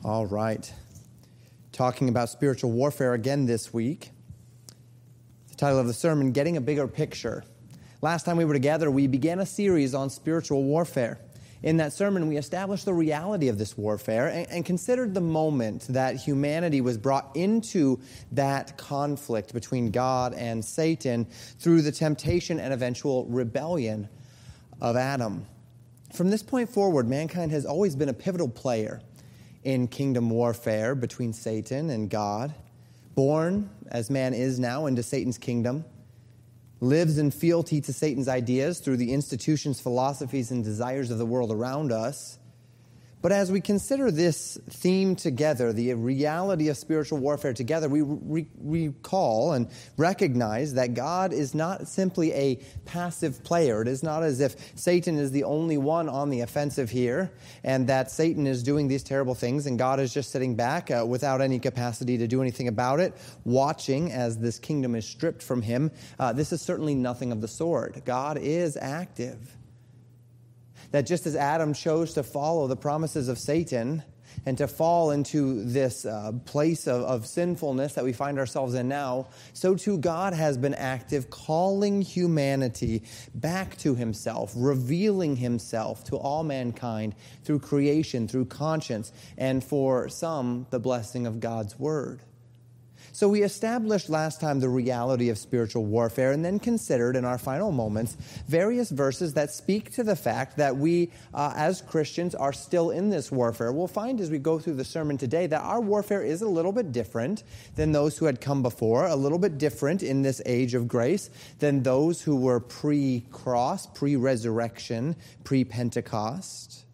All right. Talking about spiritual warfare again this week. The title of the sermon, Getting a Bigger Picture. Last time we were together, we began a series on spiritual warfare. In that sermon, we established the reality of this warfare and considered the moment that humanity was brought into that conflict between God and Satan through the temptation and eventual rebellion of Adam. From this point forward, mankind has always been a pivotal player in kingdom warfare between Satan and God. Born, as man is now, into Satan's kingdom, lives in fealty to Satan's ideas through the institutions, philosophies, and desires of the world around us. But as we consider this theme together, the reality of spiritual warfare together, we recall and recognize that God is not simply a passive player. It is not as if Satan is the only one on the offensive here, and that Satan is doing these terrible things, and God is just sitting back without any capacity to do anything about it, watching as this kingdom is stripped from him. This is certainly nothing of the sort. God is active. That just as Adam chose to follow the promises of Satan and to fall into this place of sinfulness that we find ourselves in now, so too God has been active, calling humanity back to himself, revealing himself to all mankind through creation, through conscience, and for some, the blessing of God's word. So we established last time the reality of spiritual warfare and then considered in our final moments various verses that speak to the fact that we as Christians are still in this warfare. We'll find as we go through the sermon today that our warfare is a little bit different than those who had come before, a little bit different in this age of grace than those who were pre-cross, pre-resurrection, pre-Pentecost.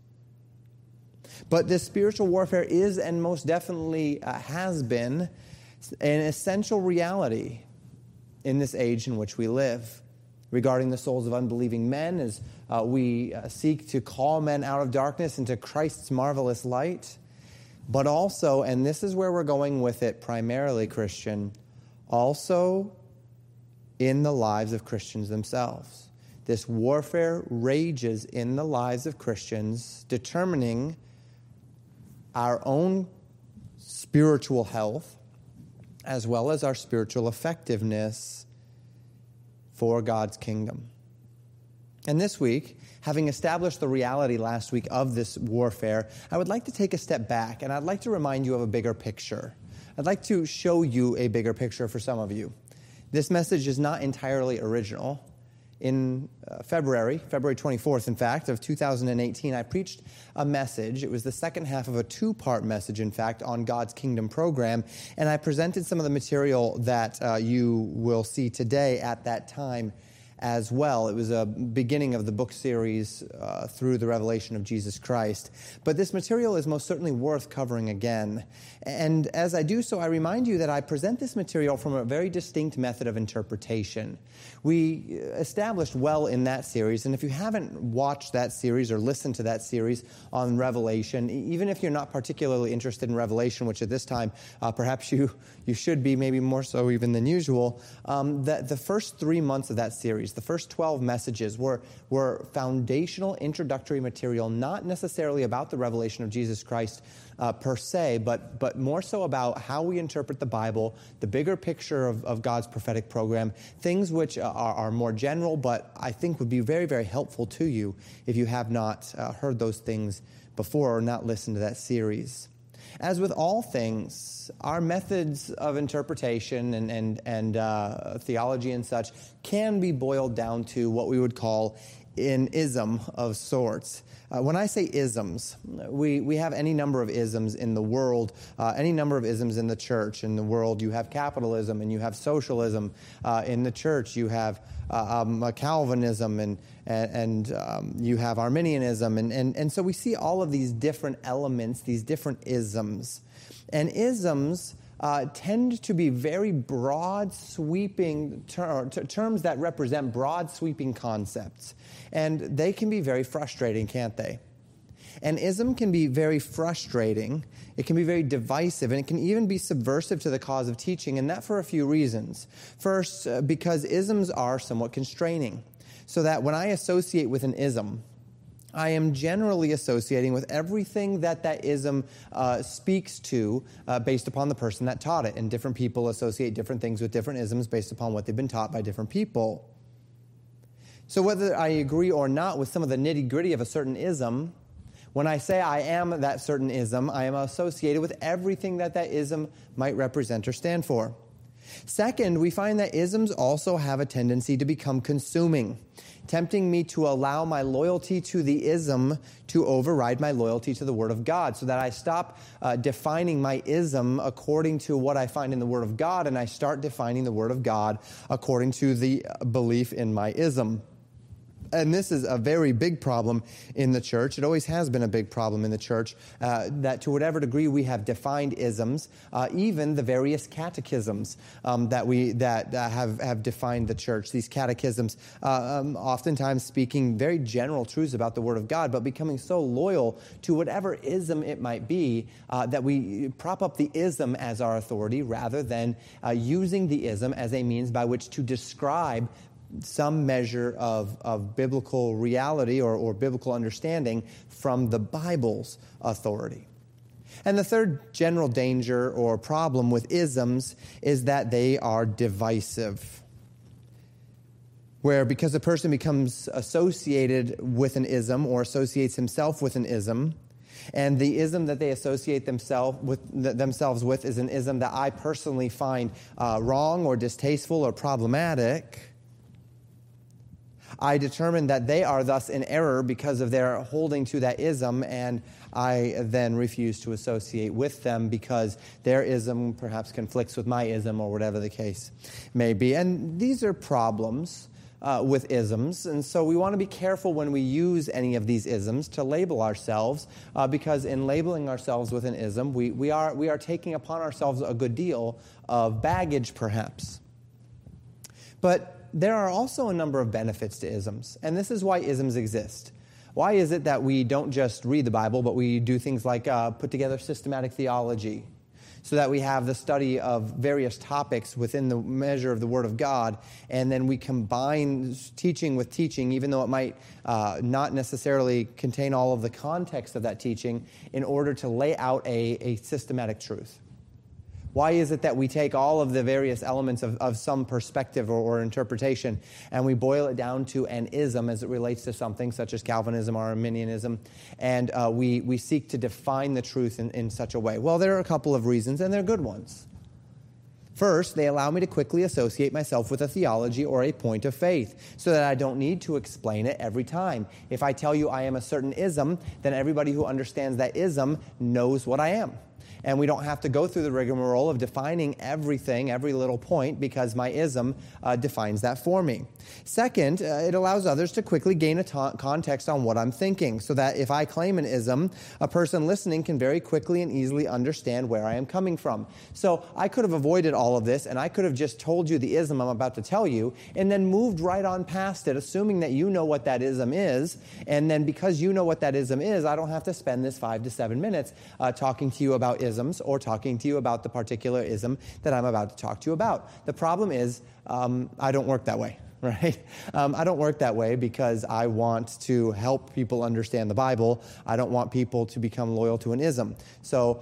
But this spiritual warfare is and most definitely has been an essential reality in this age in which we live regarding the souls of unbelieving men as we seek to call men out of darkness into Christ's marvelous light. But also, and this is where we're going with it primarily, Christian, also in the lives of Christians themselves. This warfare rages in the lives of Christians, determining our own spiritual health as well as our spiritual effectiveness for God's kingdom. And this week, having established the reality last week of this warfare, I would like to take a step back, and I'd like to remind you of a bigger picture. I'd like to show you a bigger picture for some of you. This message is not entirely original. In February 24th, in fact, of 2018, I preached a message. It was the second half of a two-part message, in fact, on God's Kingdom program. And I presented some of the material that you will see today at that time as well. It was a beginning of the book series through the revelation of Jesus Christ. But this material is most certainly worth covering again. And as I do so, I remind you that I present this material from a very distinct method of interpretation. We established well in that series, and if you haven't watched that series or listened to that series on Revelation, even if you're not particularly interested in Revelation, which at this time perhaps you should be, maybe more so even than usual, that the first 3 months of that series, the first 12 messages were foundational introductory material, not necessarily about the revelation of Jesus Christ per se, but more so about how we interpret the Bible, the bigger picture of God's prophetic program, things which are more general, but I think would be very, very helpful to you if you have not heard those things before or not listened to that series. As with all things, our methods of interpretation and theology and such can be boiled down to what we would call an ism of sorts. When I say isms, we have any number of isms in the world, any number of isms in the church. In the world, you have capitalism and you have socialism. In the church, you have Calvinism and you have Arminianism. And so we see all of these different elements, these different isms. And isms tend to be very broad, sweeping terms that represent broad, sweeping concepts. And they can be very frustrating, can't they? An ism can be very frustrating, it can be very divisive, and it can even be subversive to the cause of teaching, and that for a few reasons. First, because isms are somewhat constraining, so that when I associate with an ism, I am generally associating with everything that ism speaks to based upon the person that taught it. And different people associate different things with different isms based upon what they've been taught by different people. So whether I agree or not with some of the nitty-gritty of a certain ism, when I say I am that certain ism, I am associated with everything that ism might represent or stand for. Second, we find that isms also have a tendency to become consuming, tempting me to allow my loyalty to the ism to override my loyalty to the Word of God, so that I stop defining my ism according to what I find in the Word of God, and I start defining the Word of God according to the belief in my ism. And this is a very big problem in the church. It always has been a big problem in the church, that to whatever degree we have defined isms, even the various catechisms that have defined the church. These catechisms, oftentimes speaking very general truths about the Word of God, but becoming so loyal to whatever ism it might be that we prop up the ism as our authority rather than using the ism as a means by which to describe some measure of biblical reality or biblical understanding from the Bible's authority. And the third general danger or problem with isms is that they are divisive. Where because a person becomes associated with an ism or associates himself with an ism, and the ism that they associate themselves with is an ism that I personally find wrong or distasteful or problematic, I determine that they are thus in error because of their holding to that ism, and I then refuse to associate with them because their ism perhaps conflicts with my ism or whatever the case may be. And these are problems with isms, and so we want to be careful when we use any of these isms to label ourselves, because in labeling ourselves with an ism, we are taking upon ourselves a good deal of baggage, perhaps. But there are also a number of benefits to isms, and this is why isms exist. Why is it that we don't just read the Bible, but we do things like put together systematic theology, so that we have the study of various topics within the measure of the Word of God, and then we combine teaching with teaching, even though it might not necessarily contain all of the context of that teaching, in order to lay out a systematic truth? Why is it that we take all of the various elements of some perspective or interpretation and we boil it down to an ism as it relates to something such as Calvinism or Arminianism, and we seek to define the truth in such a way? Well, there are a couple of reasons, and they're good ones. First, they allow me to quickly associate myself with a theology or a point of faith so that I don't need to explain it every time. If I tell you I am a certain ism, then everybody who understands that ism knows what I am. And we don't have to go through the rigmarole of defining everything, every little point, because my ism defines that for me. Second, it allows others to quickly gain a context on what I'm thinking, so that if I claim an ism, a person listening can very quickly and easily understand where I am coming from. So I could have avoided all of this, and I could have just told you the ism I'm about to tell you, and then moved right on past it, assuming that you know what that ism is. And then because you know what that ism is, I don't have to spend this 5 to 7 minutes talking to you about isms or talking to you about the particular ism that I'm about to talk to you about. The problem is I don't work that way, right? I don't work that way because I want to help people understand the Bible. I don't want people to become loyal to an ism. So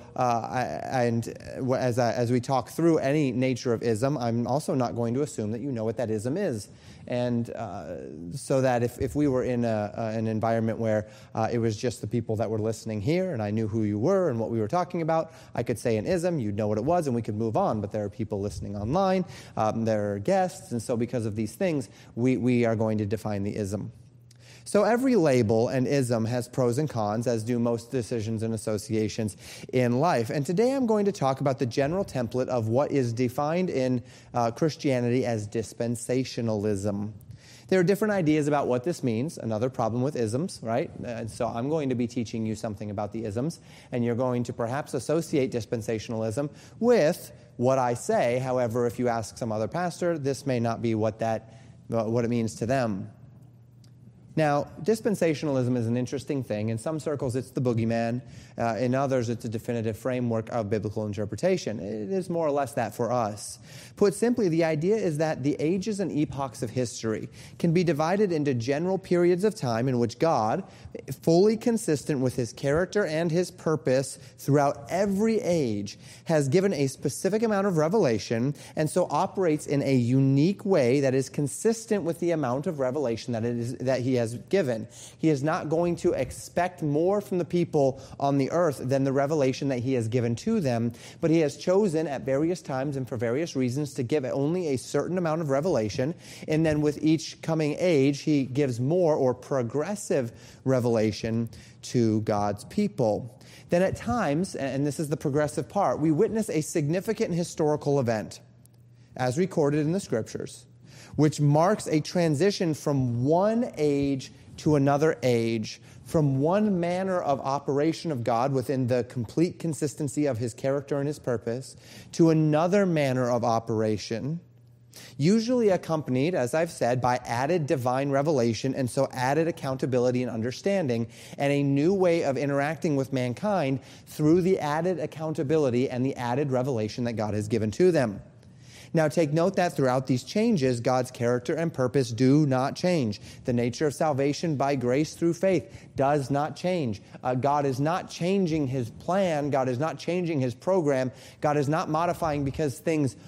as we talk through any nature of ism, I'm also not going to assume that you know what that ism is. And so that if we were in an environment where it was just the people that were listening here and I knew who you were and what we were talking about, I could say an ism, you'd know what it was, and we could move on. But there are people listening online, there are guests, and so because of these things, we are going to define the ism. So every label and ism has pros and cons, as do most decisions and associations in life. And today I'm going to talk about the general template of what is defined in Christianity as dispensationalism. There are different ideas about what this means, another problem with isms, right? And so I'm going to be teaching you something about the isms, and you're going to perhaps associate dispensationalism with what I say. However, if you ask some other pastor, this may not be what it means to them. Now, dispensationalism is an interesting thing. In some circles, it's the boogeyman. In others, it's a definitive framework of biblical interpretation. It is more or less that for us. Put simply, the idea is that the ages and epochs of history can be divided into general periods of time in which God, fully consistent with his character and his purpose throughout every age, has given a specific amount of revelation and so operates in a unique way that is consistent with the amount of revelation that he has given. He is not going to expect more from the people on the earth than the revelation that he has given to them, but he has chosen at various times and for various reasons to give only a certain amount of revelation, and then with each coming age, he gives more or progressive revelation to God's people. Then at times, and this is the progressive part, we witness a significant historical event, as recorded in the Scriptures, which marks a transition from one age to another age, from one manner of operation of God within the complete consistency of his character and his purpose, to another manner of operation, usually accompanied, as I've said, by added divine revelation and so added accountability and understanding, and a new way of interacting with mankind through the added accountability and the added revelation that God has given to them. Now, take note that throughout these changes, God's character and purpose do not change. The nature of salvation by grace through faith does not change. God is not changing his plan. God is not changing his program. God is not modifying because things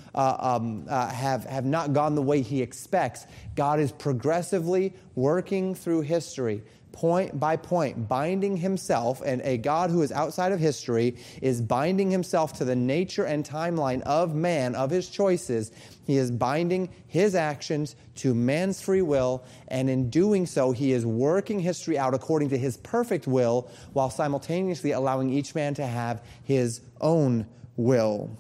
have not gone the way he expects. God is progressively working through history, point by point, binding himself, and a God who is outside of history is binding himself to the nature and timeline of man, of his choices. He is binding his actions to man's free will, and in doing so, he is working history out according to his perfect will, while simultaneously allowing each man to have his own will.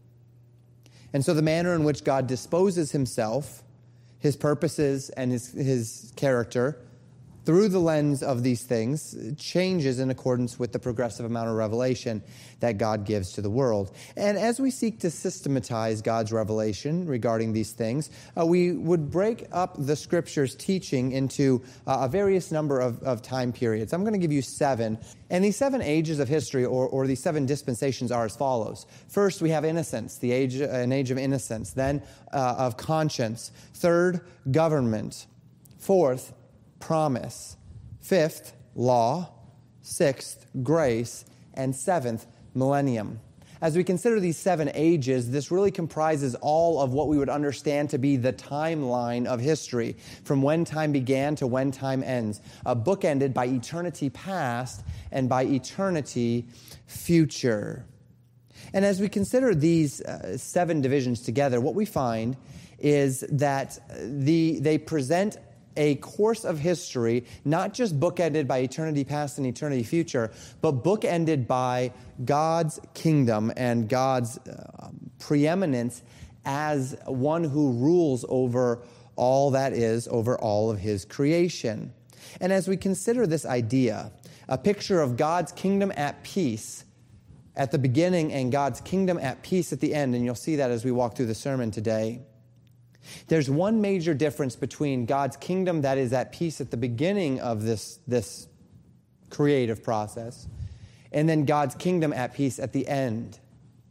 And so the manner in which God disposes himself, his purposes, and his character through the lens of these things changes in accordance with the progressive amount of revelation that God gives to the world. And as we seek to systematize God's revelation regarding these things, we would break up the Scripture's teaching into a various number of time periods. I'm going to give you 7. And these 7 ages of history, or these 7 dispensations, are as follows. First, we have innocence, an age of innocence. Then of conscience. Third, government. Fourth, promise. 5th, law. 6th, grace. And 7th, millennium. As we consider these 7 ages, this really comprises all of what we would understand to be the timeline of history, from when time began to when time ends, bookended by eternity past and by eternity future. And as we consider these 7 divisions together, what we find is that they present a course of history, not just bookended by eternity past and eternity future, but bookended by God's kingdom and God's preeminence as one who rules over all that is, over all of his creation. And as we consider this idea, a picture of God's kingdom at peace at the beginning and God's kingdom at peace at the end, and you'll see that as we walk through the sermon today, there's one major difference between God's kingdom that is at peace at the beginning of this creative process and then God's kingdom at peace at the end.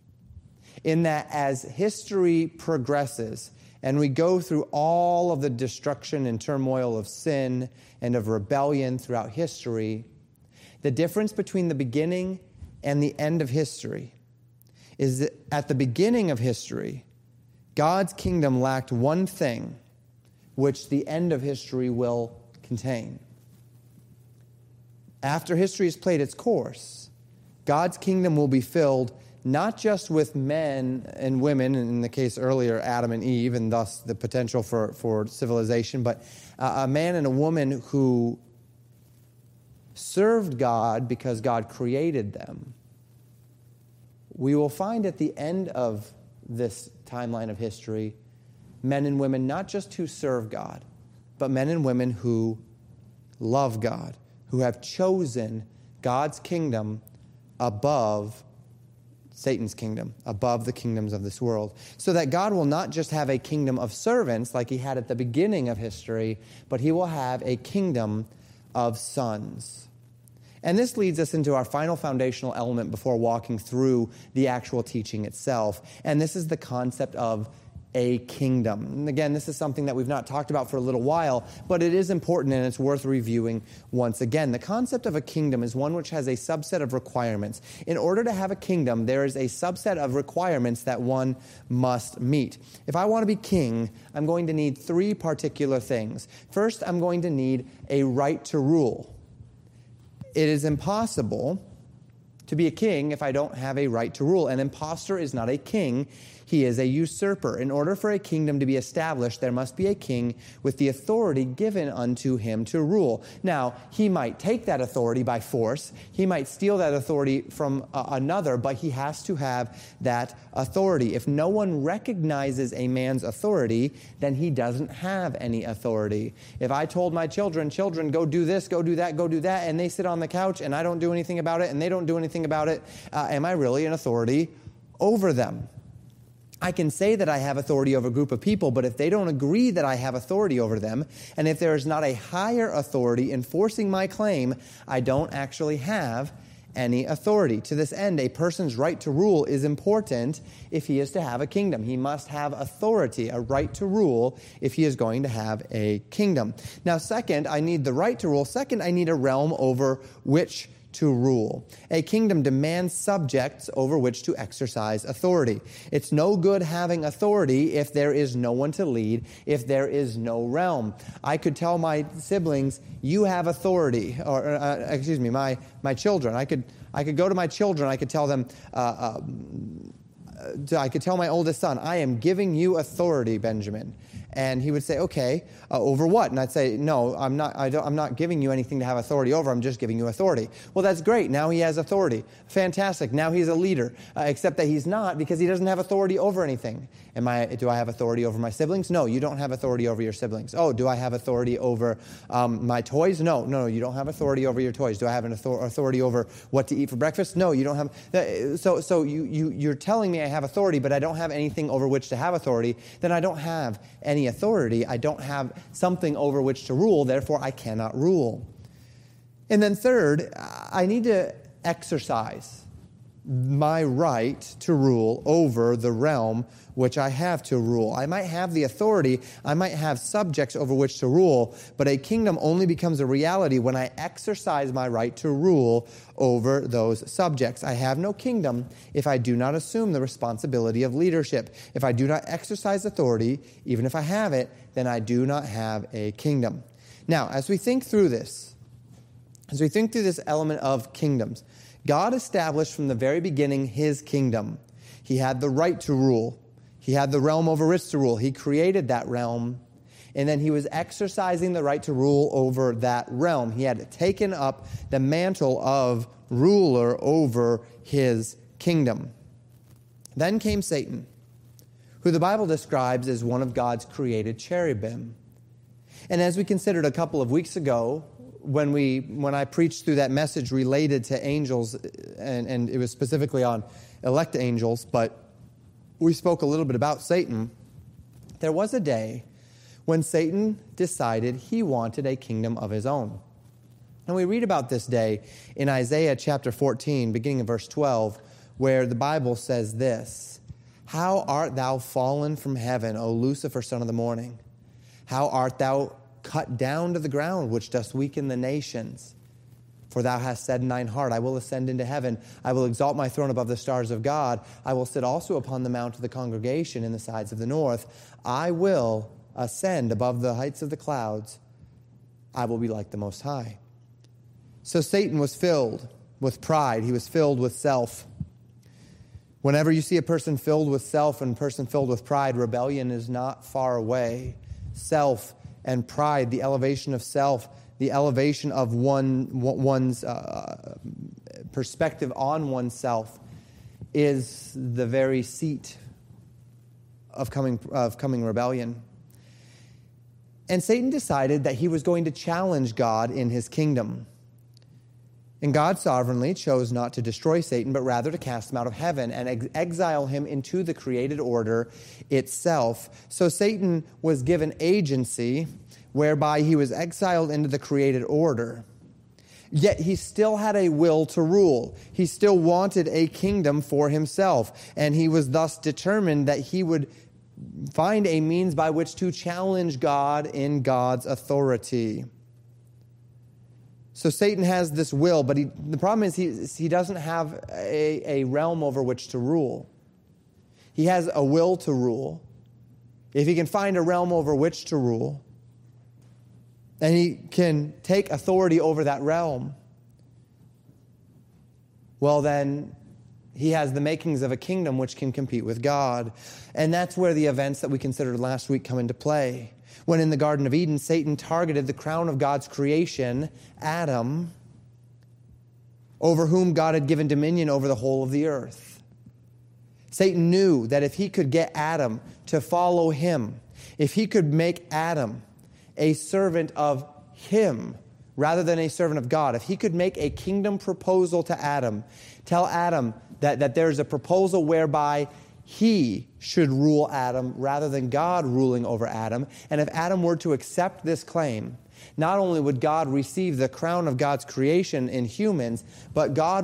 In that as history progresses and we go through all of the destruction and turmoil of sin and of rebellion throughout history, the difference between the beginning and the end of history is that at the beginning of history, God's kingdom lacked one thing, which the end of history will contain. After history has played its course, God's kingdom will be filled not just with men and women, in the case earlier, Adam and Eve, and thus the potential for civilization, but a man and a woman who served God because God created them. We will find at the end of this timeline of history, men and women not just who serve God, but men and women who love God, who have chosen God's kingdom above Satan's kingdom, above the kingdoms of this world, so that God will not just have a kingdom of servants like he had at the beginning of history, but he will have a kingdom of sons. And this leads us into our final foundational element before walking through the actual teaching itself, and this is the concept of a kingdom. And again, this is something that we've not talked about for a little while, but it is important and it's worth reviewing once again. The concept of a kingdom is one which has a subset of requirements. In order to have a kingdom, there is a subset of requirements that one must meet. If I want to be king, I'm going to need three particular things. First, I'm going to need a right to rule. It is impossible to be a king if I don't have a right to rule. An impostor is not a king. He is a usurper. In order for a kingdom to be established, there must be a king with the authority given unto him to rule. Now, he might take that authority by force. He might steal that authority from another, but he has to have that authority. If no one recognizes a man's authority, then he doesn't have any authority. If I told my children, go do this, go do that, and they sit on the couch and I don't do anything about it and they don't do anything about it, am I really an authority over them? I can say that I have authority over a group of people, but if they don't agree that I have authority over them, and if there is not a higher authority enforcing my claim, I don't actually have any authority. To this end, a person's right to rule is important if he is to have a kingdom. He must have authority, a right to rule, if he is going to have a kingdom. Now, second, I need the right to rule. Second, I need a realm over which to rule. A kingdom demands subjects over which to exercise authority. It's no good having authority if there is no one to lead, if there is no realm. I could tell my siblings, you have authority, or my children. I could go to my children. I could tell them, I could tell my oldest son, I am giving you authority, Benjamin. And he would say, okay, over what? And I'd say, no, I'm not giving you anything to have authority over. I'm just giving you authority. Well, that's great. Now he has authority. Fantastic. Now he's a leader, except that he's not because he doesn't have authority over anything. Do I have authority over my siblings? No, you don't have authority over your siblings. Oh, do I have authority over my toys? No, you don't have authority over your toys. Do I have an authority over what to eat for breakfast? No, you don't have. So you're telling me I have authority, but I don't have anything over which to have authority. Then I don't have any authority. I don't have something over which to rule. Therefore, I cannot rule. And then third, I need to exercise my right to rule over the realm which I have to rule. I might have the authority, I might have subjects over which to rule, but a kingdom only becomes a reality when I exercise my right to rule over those subjects. I have no kingdom if I do not assume the responsibility of leadership. If I do not exercise authority, even if I have it, then I do not have a kingdom. Now, as we think through this element of kingdoms, God established from the very beginning his kingdom. He had the right to rule. He had the realm over which to rule. He created that realm, and then he was exercising the right to rule over that realm. He had taken up the mantle of ruler over his kingdom. Then came Satan, who the Bible describes as one of God's created cherubim. And as we considered a couple of weeks ago, when I preached through that message related to angels, and it was specifically on elect angels, but we spoke a little bit about Satan. There was a day when Satan decided he wanted a kingdom of his own. And we read about this day in Isaiah chapter 14, beginning of verse 12, where the Bible says this, "How art thou fallen from heaven, O Lucifer, son of the morning? How art thou cut down to the ground, which dost weaken the nations? For thou hast said in thine heart, I will ascend into heaven. I will exalt my throne above the stars of God. I will sit also upon the mount of the congregation in the sides of the north. I will ascend above the heights of the clouds. I will be like the Most High." So Satan was filled with pride. He was filled with self. Whenever you see a person filled with self and a person filled with pride, rebellion is not far away. Self and pride, the elevation of self, the elevation of one's perspective on oneself, is the very seat of coming rebellion. And Satan decided that he was going to challenge God in his kingdom. And God sovereignly chose not to destroy Satan, but rather to cast him out of heaven and exile him into the created order itself. So Satan was given agency whereby he was exiled into the created order. Yet he still had a will to rule. He still wanted a kingdom for himself. And he was thus determined that he would find a means by which to challenge God in God's authority. So Satan has this will, but the problem is he doesn't have a realm over which to rule. He has a will to rule. If he can find a realm over which to rule, and he can take authority over that realm, well then he has the makings of a kingdom which can compete with God. And that's where the events that we considered last week come into play. When in the Garden of Eden, Satan targeted the crown of God's creation, Adam, over whom God had given dominion over the whole of the earth. Satan knew that if he could get Adam to follow him, if he could make Adam a servant of him rather than a servant of God, if he could make a kingdom proposal to Adam, tell Adam that there's a proposal whereby he should rule Adam rather than God ruling over Adam. And if Adam were to accept this claim, not only would God receive the crown of God's creation in humans, but not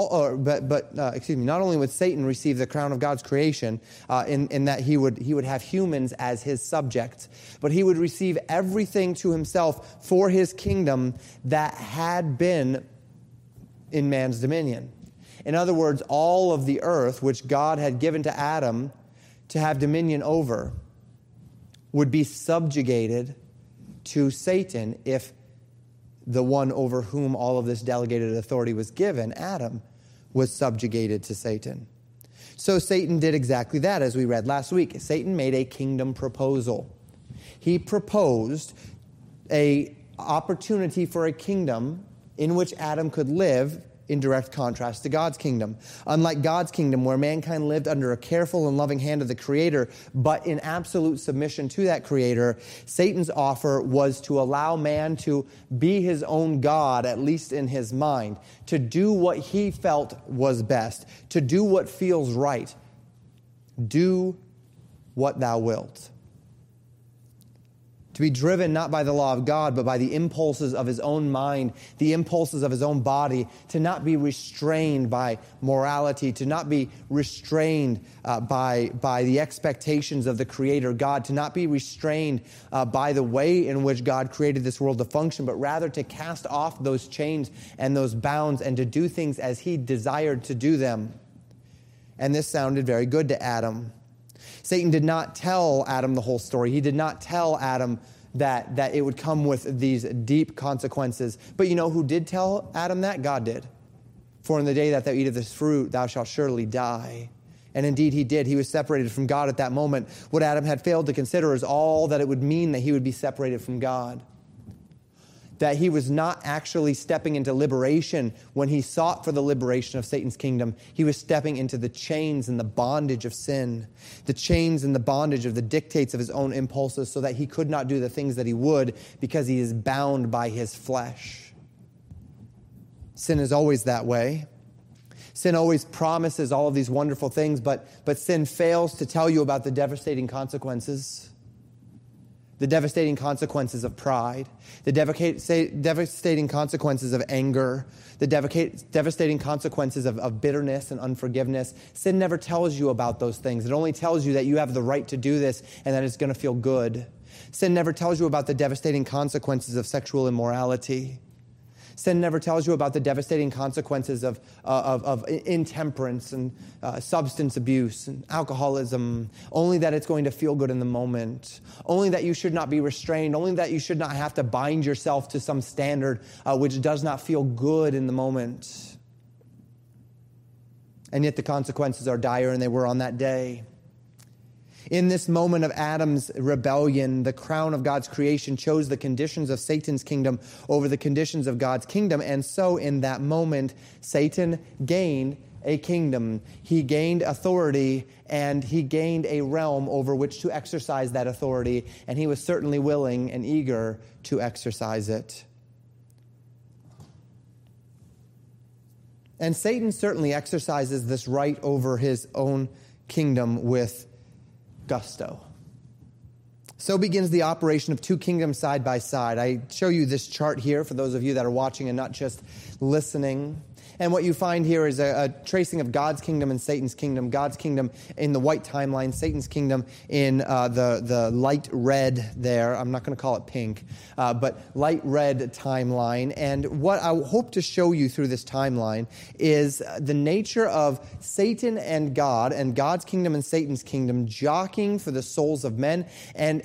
only would Satan receive the crown of God's creation in that he would have humans as his subjects, but he would receive everything to himself for his kingdom that had been in man's dominion. In other words, all of the earth, which God had given to Adam to have dominion over, would be subjugated to Satan if the one over whom all of this delegated authority was given, Adam, was subjugated to Satan. So Satan did exactly that, as we read last week. Satan made a kingdom proposal. He proposed an opportunity for a kingdom in which Adam could live in direct contrast to God's kingdom. Unlike God's kingdom, where mankind lived under a careful and loving hand of the Creator, but in absolute submission to that Creator, Satan's offer was to allow man to be his own God, at least in his mind, to do what he felt was best, to do what feels right. Do what thou wilt. To be driven not by the law of God, but by the impulses of his own mind, the impulses of his own body, to not be restrained by morality, to not be restrained by the expectations of the Creator God, to not be restrained by the way in which God created this world to function, but rather to cast off those chains and those bounds and to do things as he desired to do them. And this sounded very good to Adam. Satan did not tell Adam the whole story. He did not tell Adam that it would come with these deep consequences. But you know who did tell Adam that? God did. For in the day that thou eat of this fruit, thou shalt surely die. And indeed he did. He was separated from God at that moment. What Adam had failed to consider is all that it would mean that he would be separated from God. That he was not actually stepping into liberation when he sought for the liberation of Satan's kingdom. He was stepping into the chains and the bondage of sin, the chains and the bondage of the dictates of his own impulses, so that he could not do the things that he would because he is bound by his flesh. Sin is always that way. Sin always promises all of these wonderful things, but sin fails to tell you about the devastating consequences. The devastating consequences of pride, the devastating consequences of anger, the devastating consequences of bitterness and unforgiveness. Sin never tells you about those things. It only tells you that you have the right to do this and that it's going to feel good. Sin never tells you about the devastating consequences of sexual immorality. Sin never tells you about the devastating consequences of intemperance and substance abuse and alcoholism. Only that it's going to feel good in the moment. Only that you should not be restrained. Only that you should not have to bind yourself to some standard which does not feel good in the moment. And yet the consequences are dire, and they were on that day. In this moment of Adam's rebellion, the crown of God's creation chose the conditions of Satan's kingdom over the conditions of God's kingdom. And so in that moment, Satan gained a kingdom. He gained authority, and he gained a realm over which to exercise that authority. And he was certainly willing and eager to exercise it. And Satan certainly exercises this right over his own kingdom with gusto. So begins the operation of two kingdoms side by side. I show you this chart here for those of you that are watching and not just listening. And what you find here is a tracing of God's kingdom and Satan's kingdom. God's kingdom in the white timeline, Satan's kingdom in the light red there. I'm not going to call it pink, but light red timeline. And what I hope to show you through this timeline is the nature of Satan and God's kingdom and Satan's kingdom jockeying for the souls of men. And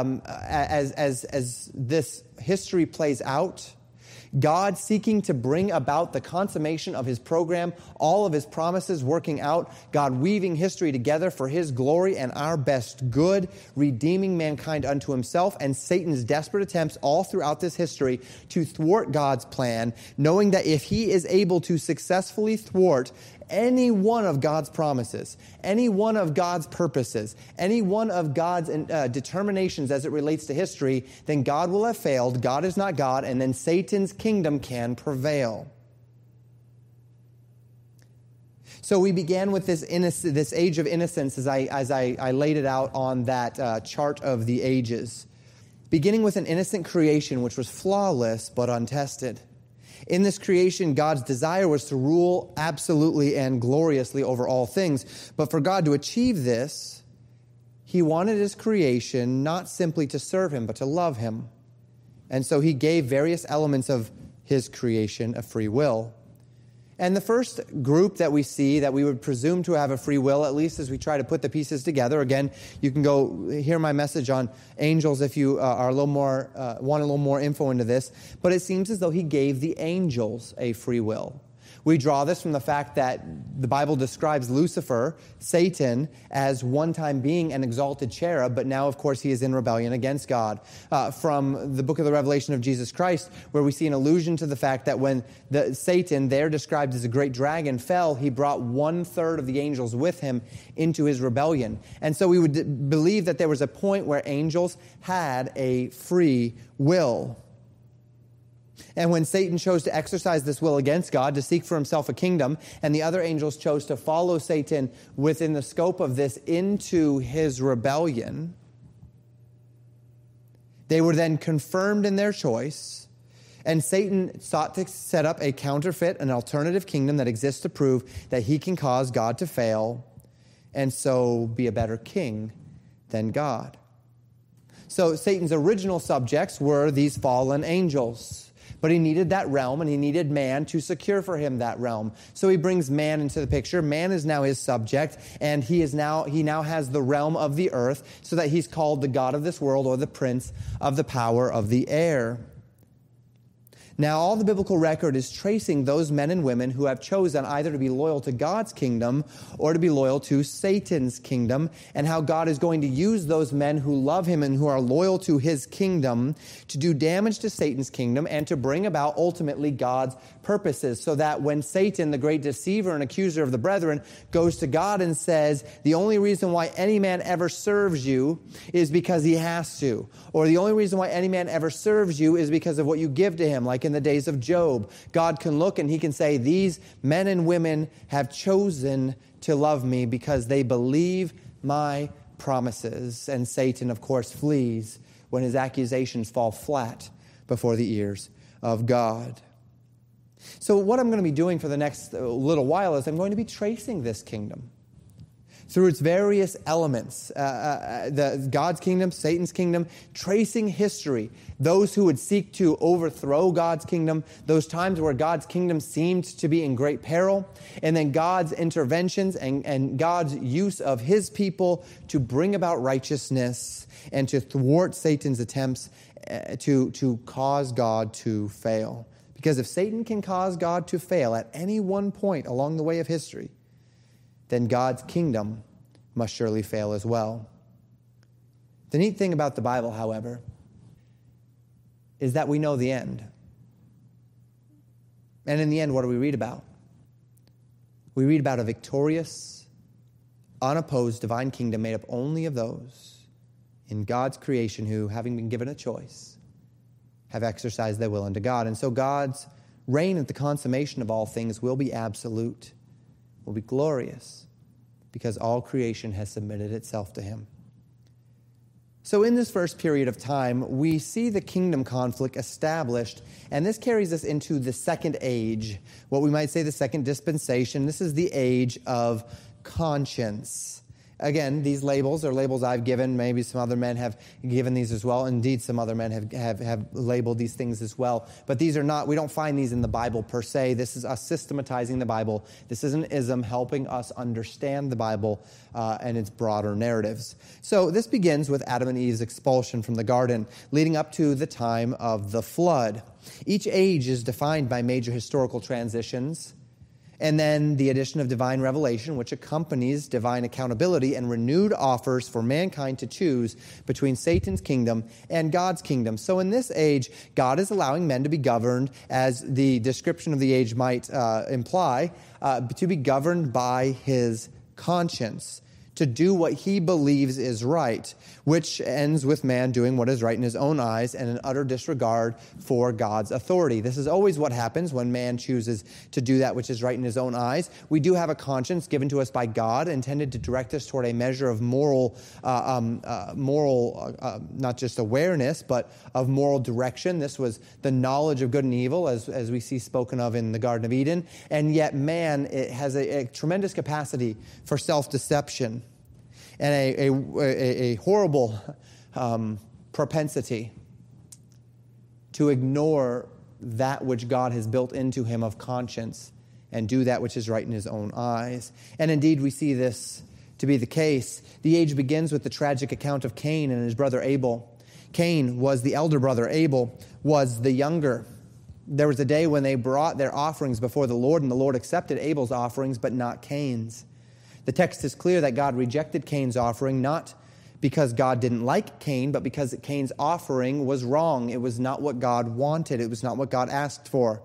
as this history plays out, God seeking to bring about the consummation of his program, all of his promises working out, God weaving history together for his glory and our best good, redeeming mankind unto himself, and Satan's desperate attempts all throughout this history to thwart God's plan, knowing that if he is able to successfully thwart any one of God's promises, any one of God's purposes, any one of God's determinations as it relates to history, then God will have failed, God is not God, and then Satan's kingdom can prevail. So we began with this age of innocence as I laid it out on that chart of the ages, beginning with an innocent creation which was flawless but untested. In this creation, God's desire was to rule absolutely and gloriously over all things. But for God to achieve this, he wanted his creation not simply to serve him, but to love him. And so he gave various elements of his creation a free will. And the first group that we see that we would presume to have a free will, at least as we try to put the pieces together. Again, you can go hear my message on angels if you are a little more want a little more info into this. But it seems as though he gave the angels a free will. We draw this from the fact that the Bible describes Lucifer, Satan, as one-time being an exalted cherub, but now, of course, he is in rebellion against God. From the book of the Revelation of Jesus Christ, where we see an allusion to the fact that when Satan, there described as a great dragon, fell, he brought 1/3 of the angels with him into his rebellion. And so we would believe that there was a point where angels had a free will. And when Satan chose to exercise this will against God, to seek for himself a kingdom, and the other angels chose to follow Satan within the scope of this into his rebellion, they were then confirmed in their choice, and Satan sought to set up a counterfeit, an alternative kingdom that exists to prove that he can cause God to fail, and so be a better king than God. So Satan's original subjects were these fallen angels. But he needed that realm, and he needed man to secure for him that realm. So he brings man into the picture. Man is now his subject, and he now has the realm of the earth, so that he's called the God of this world, or the prince of the power of the air. Now, all the biblical record is tracing those men and women who have chosen either to be loyal to God's kingdom or to be loyal to Satan's kingdom, and how God is going to use those men who love him and who are loyal to his kingdom to do damage to Satan's kingdom and to bring about ultimately God's purposes, so that when Satan, the great deceiver and accuser of the brethren, goes to God and says, the only reason why any man ever serves you is because he has to, or the only reason why any man ever serves you is because of what you give to him, like in the days of Job, God can look and he can say, these men and women have chosen to love me because they believe my promises. And Satan, of course, flees when his accusations fall flat before the ears of God. So what I'm going to be doing for the next little while is I'm going to be tracing this kingdom through its various elements, God's kingdom, Satan's kingdom, tracing history, those who would seek to overthrow God's kingdom, those times where God's kingdom seemed to be in great peril, and then God's interventions and God's use of his people to bring about righteousness and to thwart Satan's attempts to cause God to fail. Because if Satan can cause God to fail at any one point along the way of history, then God's kingdom must surely fail as well. The neat thing about the Bible, however, is that we know the end. And in the end, what do we read about? We read about a victorious, unopposed divine kingdom made up only of those in God's creation who, having been given a choice, have exercised their will unto God. And so God's reign at the consummation of all things will be absolute, will be glorious, because all creation has submitted itself to him. So in this first period of time, we see the kingdom conflict established, and this carries us into the second age, what we might say the second dispensation. This is the age of conscience. Again, these labels are labels I've given. Maybe some other men have given these as well. Indeed, some other men have labeled these things as well. But these are not, we don't find these in the Bible per se. This is us systematizing the Bible. This is an ism helping us understand the Bible and its broader narratives. So this begins with Adam and Eve's expulsion from the garden, leading up to the time of the flood. Each age is defined by major historical transitions, and then the addition of divine revelation, which accompanies divine accountability and renewed offers for mankind to choose between Satan's kingdom and God's kingdom. So in this age, God is allowing men to be governed, as the description of the age might imply, to be governed by his conscience, to do what he believes is right, which ends with man doing what is right in his own eyes and an utter disregard for God's authority. This is always what happens when man chooses to do that which is right in his own eyes. We do have a conscience given to us by God, intended to direct us toward a measure of moral, not just awareness, but of moral direction. This was the knowledge of good and evil, as we see spoken of in the Garden of Eden. And yet man, it has a tremendous capacity for self-deception and a horrible propensity to ignore that which God has built into him of conscience and do that which is right in his own eyes. And indeed, we see this to be the case. The age begins with the tragic account of Cain and his brother Abel. Cain was the elder brother. Abel was the younger. There was a day when they brought their offerings before the Lord, and the Lord accepted Abel's offerings, but not Cain's. The text is clear that God rejected Cain's offering, not because God didn't like Cain, but because Cain's offering was wrong. It was not what God wanted. It was not what God asked for.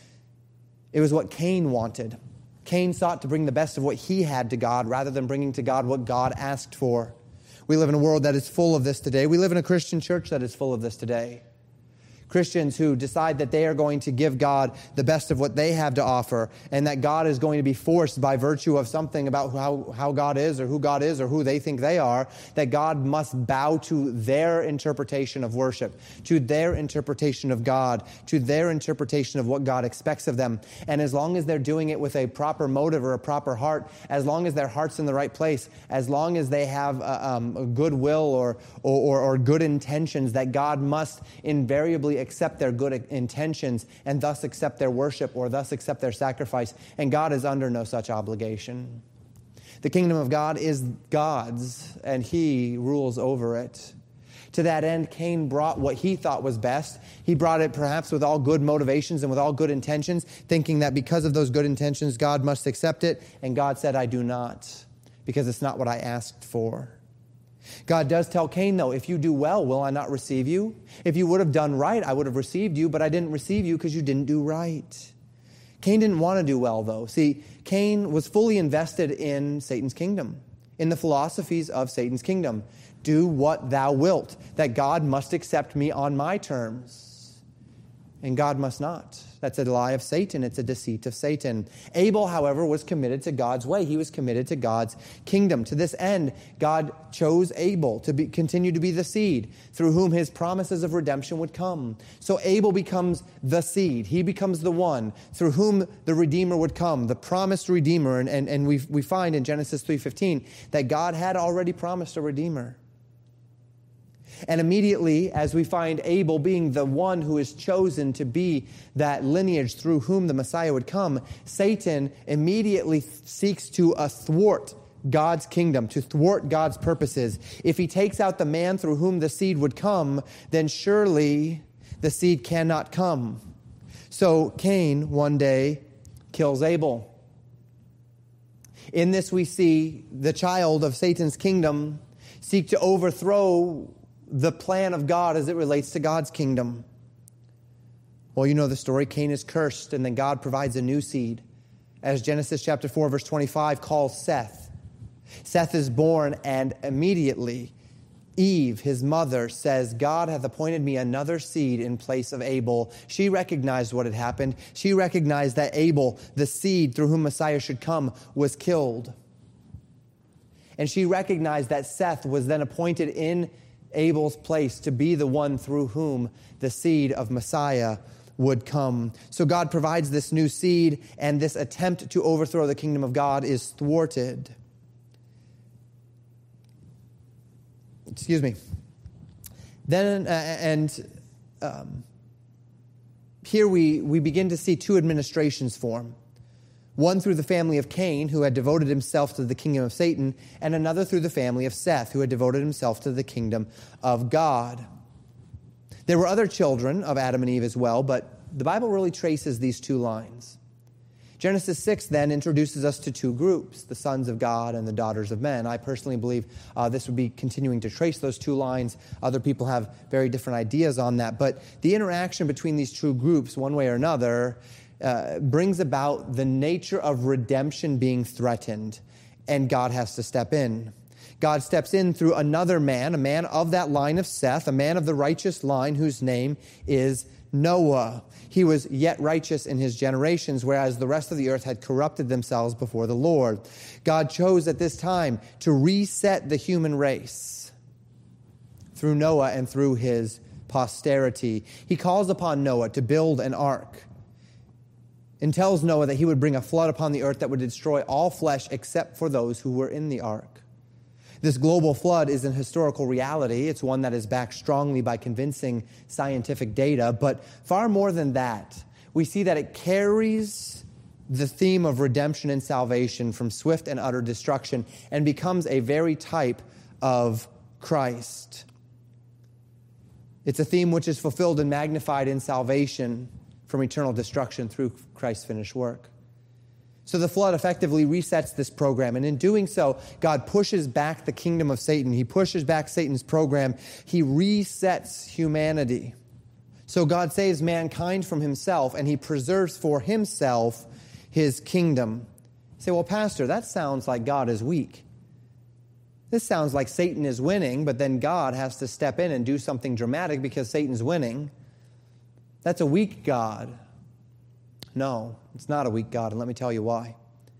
It was what Cain wanted. Cain sought to bring the best of what he had to God rather than bringing to God what God asked for. We live in a world that is full of this today. We live in a Christian church that is full of this today. Christians who decide that they are going to give God the best of what they have to offer, and that God is going to be forced by virtue of something about how God is or who they think they are, that God must bow to their interpretation of worship, to their interpretation of God, to their interpretation of what God expects of them. And as long as they're doing it with a proper motive or a proper heart, as long as their heart's in the right place, as long as they have a goodwill or good intentions, that God must invariably accept their good intentions and thus accept their worship or thus accept their sacrifice. And God is under no such obligation. The kingdom of God is God's, and he rules over it. To that end, Cain brought what he thought was best. He brought it perhaps with all good motivations and with all good intentions, thinking that because of those good intentions, God must accept it. And God said, I do not, because it's not what I asked for. God does tell Cain, though, if you do well, will I not receive you? If you would have done right, I would have received you, but I didn't receive you because you didn't do right. Cain didn't want to do well, though. See, Cain was fully invested in Satan's kingdom, in the philosophies of Satan's kingdom. Do what thou wilt, that God must accept me on my terms, and God must not. That's a lie of Satan. It's a deceit of Satan. Abel, however, was committed to God's way. He was committed to God's kingdom. To this end, God chose Abel to continue to be the seed through whom his promises of redemption would come. So Abel becomes the seed. He becomes the one through whom the Redeemer would come, the promised Redeemer. And we find in Genesis 3:15 that God had already promised a Redeemer. And immediately, as we find Abel being the one who is chosen to be that lineage through whom the Messiah would come, Satan immediately seeks to thwart God's kingdom, to thwart God's purposes. If he takes out the man through whom the seed would come, then surely the seed cannot come. So Cain one day kills Abel. In this we see the child of Satan's kingdom seek to overthrow the plan of God as it relates to God's kingdom. Well, you know the story. Cain is cursed, and then God provides a new seed, as Genesis chapter 4, verse 25 calls Seth. Seth is born, and immediately Eve, his mother, says, God hath appointed me another seed in place of Abel. She recognized what had happened. She recognized that Abel, the seed through whom Messiah should come, was killed. And she recognized that Seth was then appointed in Abel's place to be the one through whom the seed of Messiah would come. So God provides this new seed, and this attempt to overthrow the kingdom of God is thwarted. Excuse me. Then, here we begin to see two administrations form. One through the family of Cain, who had devoted himself to the kingdom of Satan, and another through the family of Seth, who had devoted himself to the kingdom of God. There were other children of Adam and Eve as well, but the Bible really traces these two lines. Genesis 6 then introduces us to two groups, the sons of God and the daughters of men. I personally believe this would be continuing to trace those two lines. Other people have very different ideas on that. But the interaction between these two groups, one way or another, brings about the nature of redemption being threatened, and God has to step in. God steps in through another man, a man of that line of Seth, a man of the righteous line whose name is Noah. He was yet righteous in his generations, whereas the rest of the earth had corrupted themselves before the Lord. God chose at this time to reset the human race through Noah and through his posterity. He calls upon Noah to build an ark and tells Noah that he would bring a flood upon the earth that would destroy all flesh except for those who were in the ark. This global flood is an historical reality. It's one that is backed strongly by convincing scientific data. But far more than that, we see that it carries the theme of redemption and salvation from swift and utter destruction and becomes a very type of Christ. It's a theme which is fulfilled and magnified in salvation from eternal destruction through Christ's finished work. So the flood effectively resets this program. And in doing so, God pushes back the kingdom of Satan. He pushes back Satan's program. He resets humanity. So God saves mankind from himself, and he preserves for himself his kingdom. You say, well, Pastor, that sounds like God is weak. This sounds like Satan is winning, but then God has to step in and do something dramatic because Satan's winning. That's a weak God. No, it's not a weak God, and let me tell you why.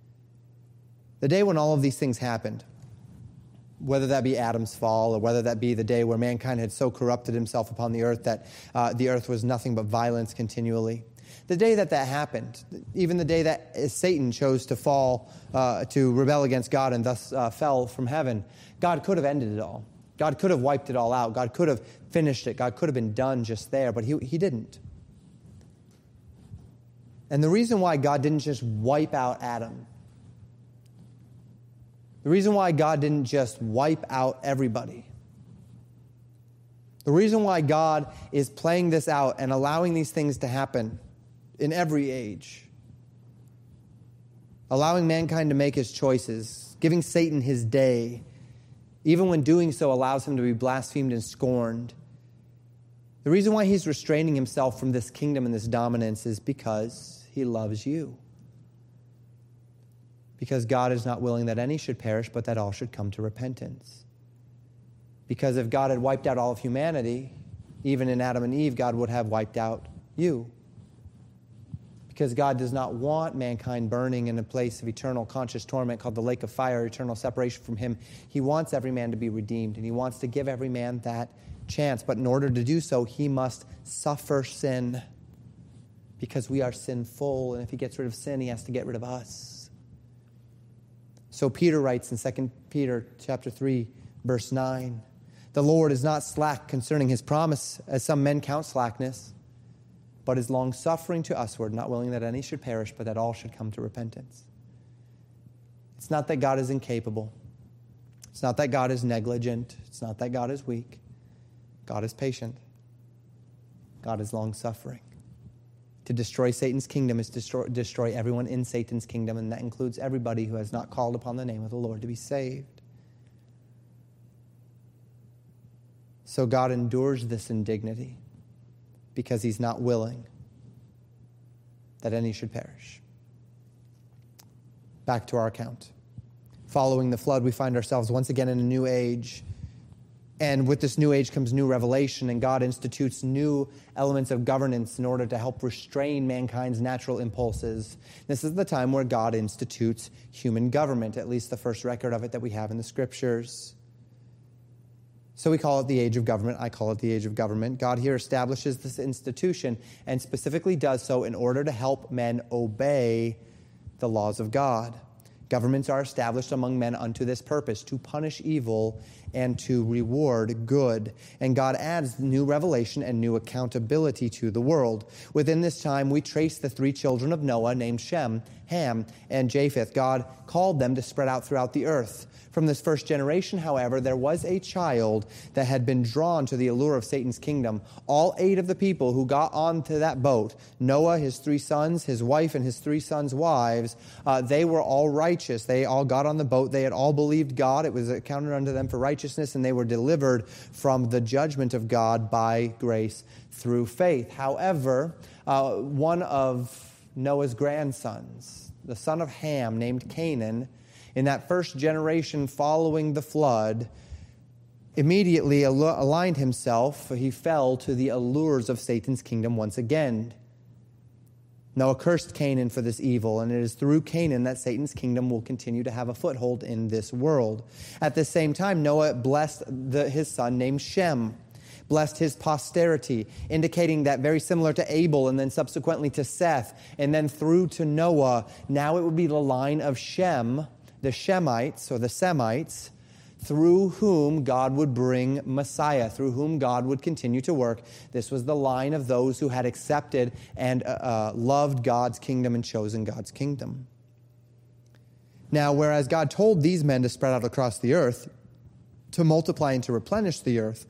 The day when all of these things happened, whether that be Adam's fall or whether that be the day where mankind had so corrupted himself upon the earth that the earth was nothing but violence continually, the day that happened, even the day that Satan chose to fall, to rebel against God and thus fell from heaven, God could have ended it all. God could have wiped it all out. God could have finished it. God could have been done just there, but he didn't. And the reason why God didn't just wipe out Adam, the reason why God didn't just wipe out everybody, the reason why God is playing this out and allowing these things to happen in every age, allowing mankind to make his choices, giving Satan his day, even when doing so allows him to be blasphemed and scorned. The reason why he's restraining himself from this kingdom and this dominance is because he loves you. Because God is not willing that any should perish, but that all should come to repentance. Because if God had wiped out all of humanity, even in Adam and Eve, God would have wiped out you. Because God does not want mankind burning in a place of eternal conscious torment called the lake of fire, eternal separation from him. He wants every man to be redeemed, and he wants to give every man that chance. But in order to do so, he must suffer sin, because we are sinful, and if he gets rid of sin, he has to get rid of us. So Peter writes in 2 Peter chapter 3, verse 9, "The Lord is not slack concerning his promise, as some men count slackness, but is long-suffering to usward, not willing that any should perish, but that all should come to repentance." It's not that God is incapable. It's not that God is negligent. It's not that God is weak. God is patient. God is long-suffering. To destroy Satan's kingdom is to destroy everyone in Satan's kingdom, and that includes everybody who has not called upon the name of the Lord to be saved. So God endures this indignity because he's not willing that any should perish. Back to our account. Following the flood, we find ourselves once again in a new age. And with this new age comes new revelation, and God institutes new elements of governance in order to help restrain mankind's natural impulses. This is the time where God institutes human government, at least the first record of it that we have in the Scriptures. So we call it the age of government. I call it the age of government. God here establishes this institution and specifically does so in order to help men obey the laws of God. Governments are established among men unto this purpose, to punish evil and to reward good. And God adds new revelation and new accountability to the world. Within this time, we trace the three children of Noah named Shem, Ham, and Japheth. God called them to spread out throughout the earth. From this first generation, however, there was a child that had been drawn to the allure of Satan's kingdom. All 8 of the people who got onto that boat, Noah, his 3 sons, his wife, and his 3 sons' wives, they were all righteous. They all got on the boat. They had all believed God. It was accounted unto them for righteousness, and they were delivered from the judgment of God by grace through faith. However, one of Noah's grandsons, the son of Ham, named Canaan, in that first generation following the flood, immediately aligned himself. He fell to the allures of Satan's kingdom once again. Noah cursed Canaan for this evil, and it is through Canaan that Satan's kingdom will continue to have a foothold in this world. At the same time, Noah blessed his son named Shem, blessed his posterity, indicating that very similar to Abel and then subsequently to Seth, and then through to Noah, now it would be the line of Shem, the Shemites or the Semites, through whom God would bring Messiah, through whom God would continue to work. This was the line of those who had accepted and loved God's kingdom and chosen God's kingdom. Now, whereas God told these men to spread out across the earth, to multiply and to replenish the earth,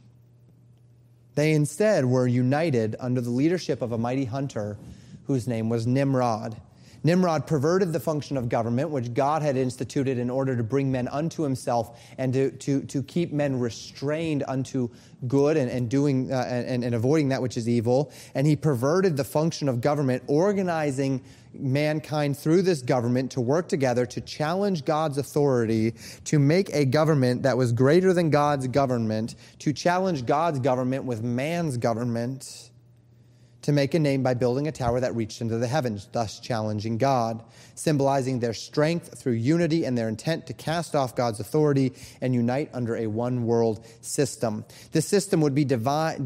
they instead were united under the leadership of a mighty hunter whose name was Nimrod. Nimrod perverted the function of government, which God had instituted in order to bring men unto himself and to keep men restrained unto good and doing and avoiding that which is evil. And he perverted the function of government, organizing mankind through this government to work together to challenge God's authority, to make a government that was greater than God's government, to challenge God's government with man's government, to make a name by building a tower that reached into the heavens, thus challenging God, symbolizing their strength through unity and their intent to cast off God's authority and unite under a one-world system. This system would be defined,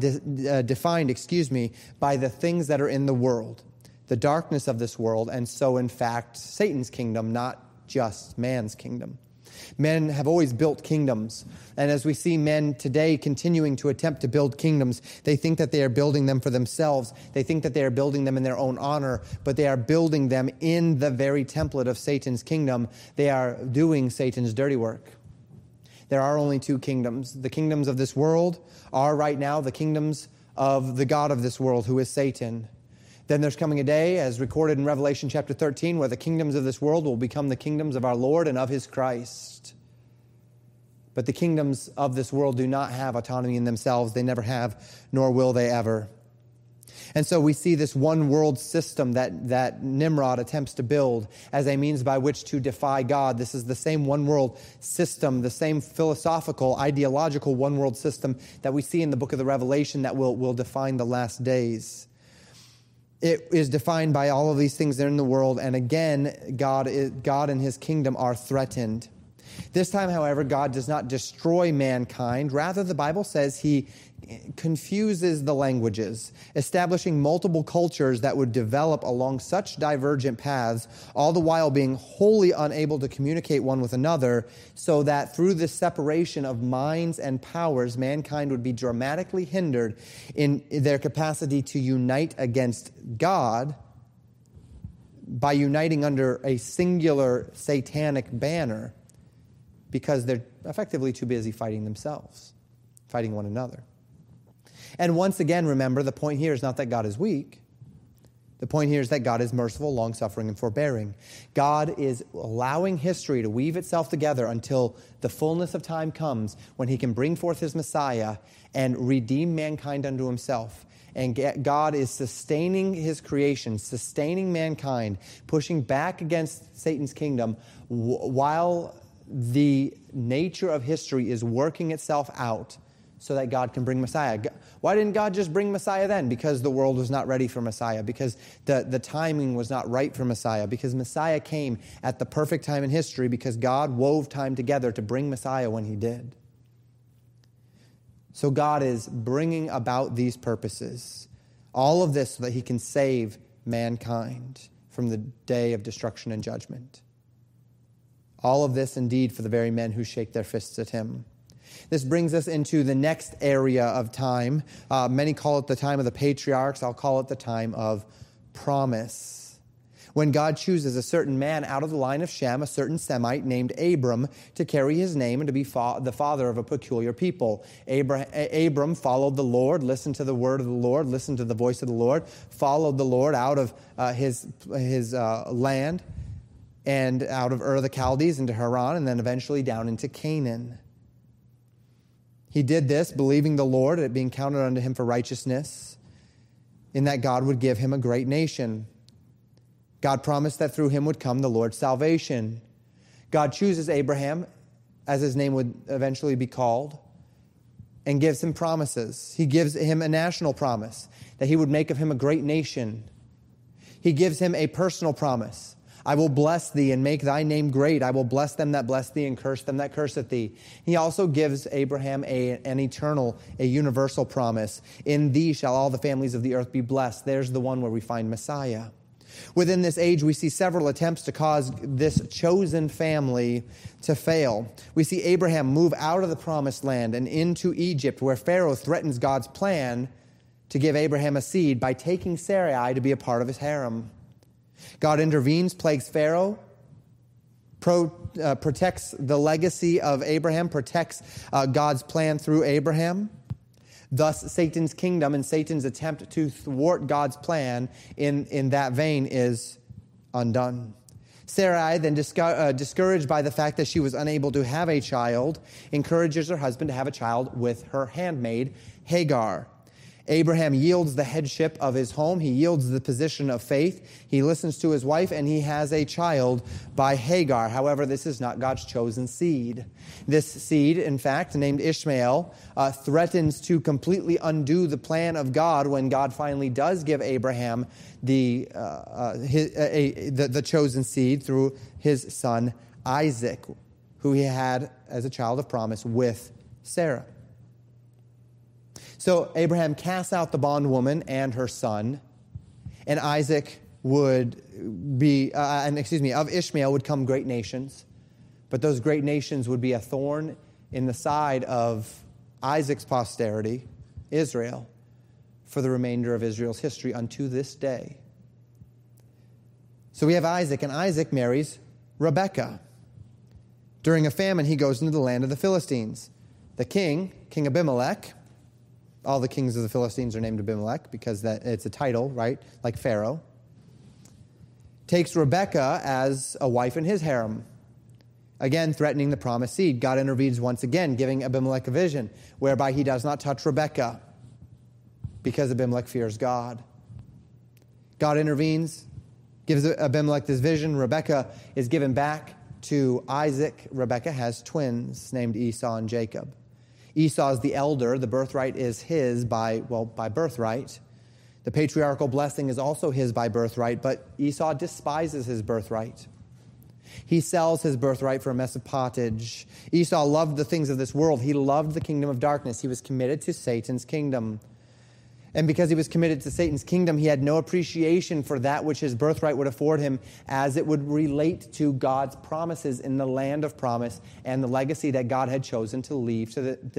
by the things that are in the world, the darkness of this world, and so, in fact, Satan's kingdom, not just man's kingdom. Men have always built kingdoms, and as we see men today continuing to attempt to build kingdoms, they think that they are building them for themselves. They think that they are building them in their own honor, but they are building them in the very template of Satan's kingdom. They are doing Satan's dirty work. There are only 2 kingdoms. The kingdoms of this world are right now the kingdoms of the god of this world, who is Satan. Then there's coming a day, as recorded in Revelation chapter 13, where the kingdoms of this world will become the kingdoms of our Lord and of his Christ. But the kingdoms of this world do not have autonomy in themselves. They never have, nor will they ever. And so we see this one world system that Nimrod attempts to build as a means by which to defy God. This is the same one world system, the same philosophical, ideological one world system that we see in the book of the Revelation that will define the last days. It is defined by all of these things that are in the world, and again, God and his kingdom are threatened. This time, however, God does not destroy mankind. Rather, the Bible says he confuses the languages, establishing multiple cultures that would develop along such divergent paths, all the while being wholly unable to communicate one with another, so that through this separation of minds and powers, mankind would be dramatically hindered in their capacity to unite against God by uniting under a singular satanic banner, because they're effectively too busy fighting themselves, fighting one another. And once again, remember, the point here is not that God is weak. The point here is that God is merciful, long-suffering, and forbearing. God is allowing history to weave itself together until the fullness of time comes when he can bring forth his Messiah and redeem mankind unto himself. And God is sustaining his creation, sustaining mankind, pushing back against Satan's kingdom while the nature of history is working itself out so that God can bring Messiah. Why didn't God just bring Messiah then? Because the world was not ready for Messiah, because the timing was not right for Messiah, because Messiah came at the perfect time in history, because God wove time together to bring Messiah when he did. So God is bringing about these purposes, all of this so that he can save mankind from the day of destruction and judgment. All of this indeed for the very men who shake their fists at him. This brings us into the next area of time. Many call it the time of the patriarchs. I'll call it the time of promise. When God chooses a certain man out of the line of Shem, a certain Semite named Abram, to carry his name and to be the father of a peculiar people. Abram followed the Lord, listened to the word of the Lord, listened to the voice of the Lord, followed the Lord out of his land and out of Ur of the Chaldees into Haran, and then eventually down into Canaan. He did this, believing the Lord, it being counted unto him for righteousness, in that God would give him a great nation. God promised that through him would come the Lord's salvation. God chooses Abraham, as his name would eventually be called, and gives him promises. He gives him a national promise, that he would make of him a great nation. He gives him a personal promise. I will bless thee and make thy name great. I will bless them that bless thee and curse them that curseth thee. He also gives Abraham an eternal, a universal promise. In thee shall all the families of the earth be blessed. There's the one where we find Messiah. Within this age, we see several attempts to cause this chosen family to fail. We see Abraham move out of the promised land and into Egypt, where Pharaoh threatens God's plan to give Abraham a seed by taking Sarai to be a part of his harem. God intervenes, plagues Pharaoh, protects the legacy of Abraham, protects God's plan through Abraham. Thus, Satan's kingdom and Satan's attempt to thwart God's plan in that vein is undone. Sarai, then discouraged by the fact that she was unable to have a child, encourages her husband to have a child with her handmaid, Hagar. Abraham yields the headship of his home. He yields the position of faith. He listens to his wife, and he has a child by Hagar. However, this is not God's chosen seed. This seed, in fact, named Ishmael, threatens to completely undo the plan of God when God finally does give Abraham the chosen seed through his son Isaac, who he had as a child of promise with Sarah. So Abraham casts out the bondwoman and her son, and Isaac would be, of Ishmael would come great nations, but those great nations would be a thorn in the side of Isaac's posterity, Israel, for the remainder of Israel's history unto this day. So we have Isaac, and Isaac marries Rebekah. During a famine, he goes into the land of the Philistines. The King Abimelech, all the kings of the Philistines are named Abimelech because it's a title, right? Like Pharaoh. Takes Rebekah as a wife in his harem. Again, threatening the promised seed. God intervenes once again, giving Abimelech a vision whereby he does not touch Rebekah because Abimelech fears God. God intervenes, gives Abimelech this vision. Rebekah is given back to Isaac. Rebekah has twins named Esau and Jacob. Esau is the elder. The birthright is his by birthright. The patriarchal blessing is also his by birthright, but Esau despises his birthright. He sells his birthright for a mess of pottage. Esau loved the things of this world. He loved the kingdom of darkness. He was committed to Satan's kingdom. And because he was committed to Satan's kingdom, he had no appreciation for that which his birthright would afford him as it would relate to God's promises in the land of promise and the legacy that God had chosen to leave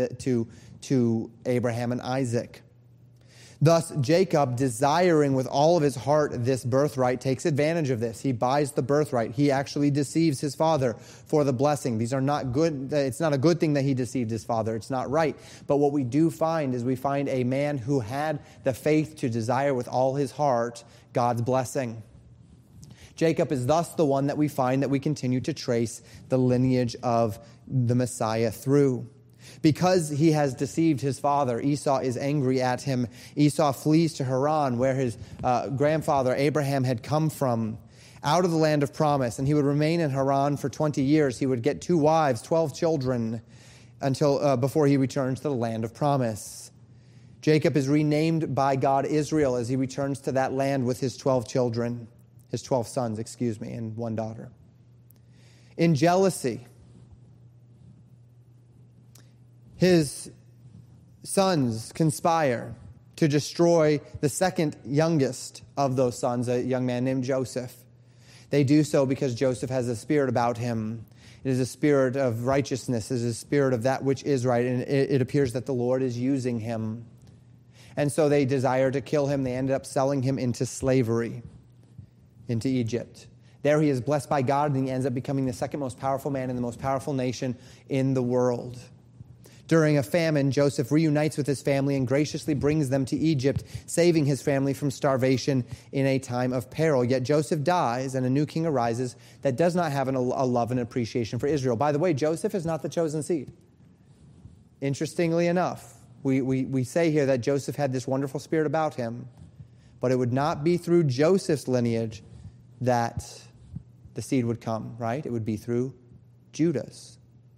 to Abraham and Isaac. Thus, Jacob, desiring with all of his heart this birthright, takes advantage of this. He buys the birthright. He actually deceives his father for the blessing. These are not good. It's not a good thing that he deceived his father. It's not right. But what we do find is we find a man who had the faith to desire with all his heart God's blessing. Jacob is thus the one that we find that we continue to trace the lineage of the Messiah through. Because he has deceived his father, Esau is angry at him. Esau flees to Haran, where his grandfather Abraham had come from. out of the land of promise, and he would remain in Haran for 20 years. He would get 2 wives, 12 children, until before he returns to the land of promise. Jacob is renamed by God Israel as he returns to that land with his 12 children, his 12 sons, and 1 daughter. In jealousy, his sons conspire to destroy the second youngest of those sons, a young man named Joseph. They do so because Joseph has a spirit about him. It is a spirit of righteousness. It is a spirit of that which is right. And it appears that the Lord is using him. And so they desire to kill him. They ended up selling him into slavery, into Egypt. There he is blessed by God, and he ends up becoming the second most powerful man in the most powerful nation in the world. During a famine, Joseph reunites with his family and graciously brings them to Egypt, saving his family from starvation in a time of peril. Yet Joseph dies, and a new king arises that does not have a love and appreciation for Israel. By the way, Joseph is not the chosen seed. Interestingly enough, we say here that Joseph had this wonderful spirit about him, but it would not be through Joseph's lineage that the seed would come, right? It would be through Judah's.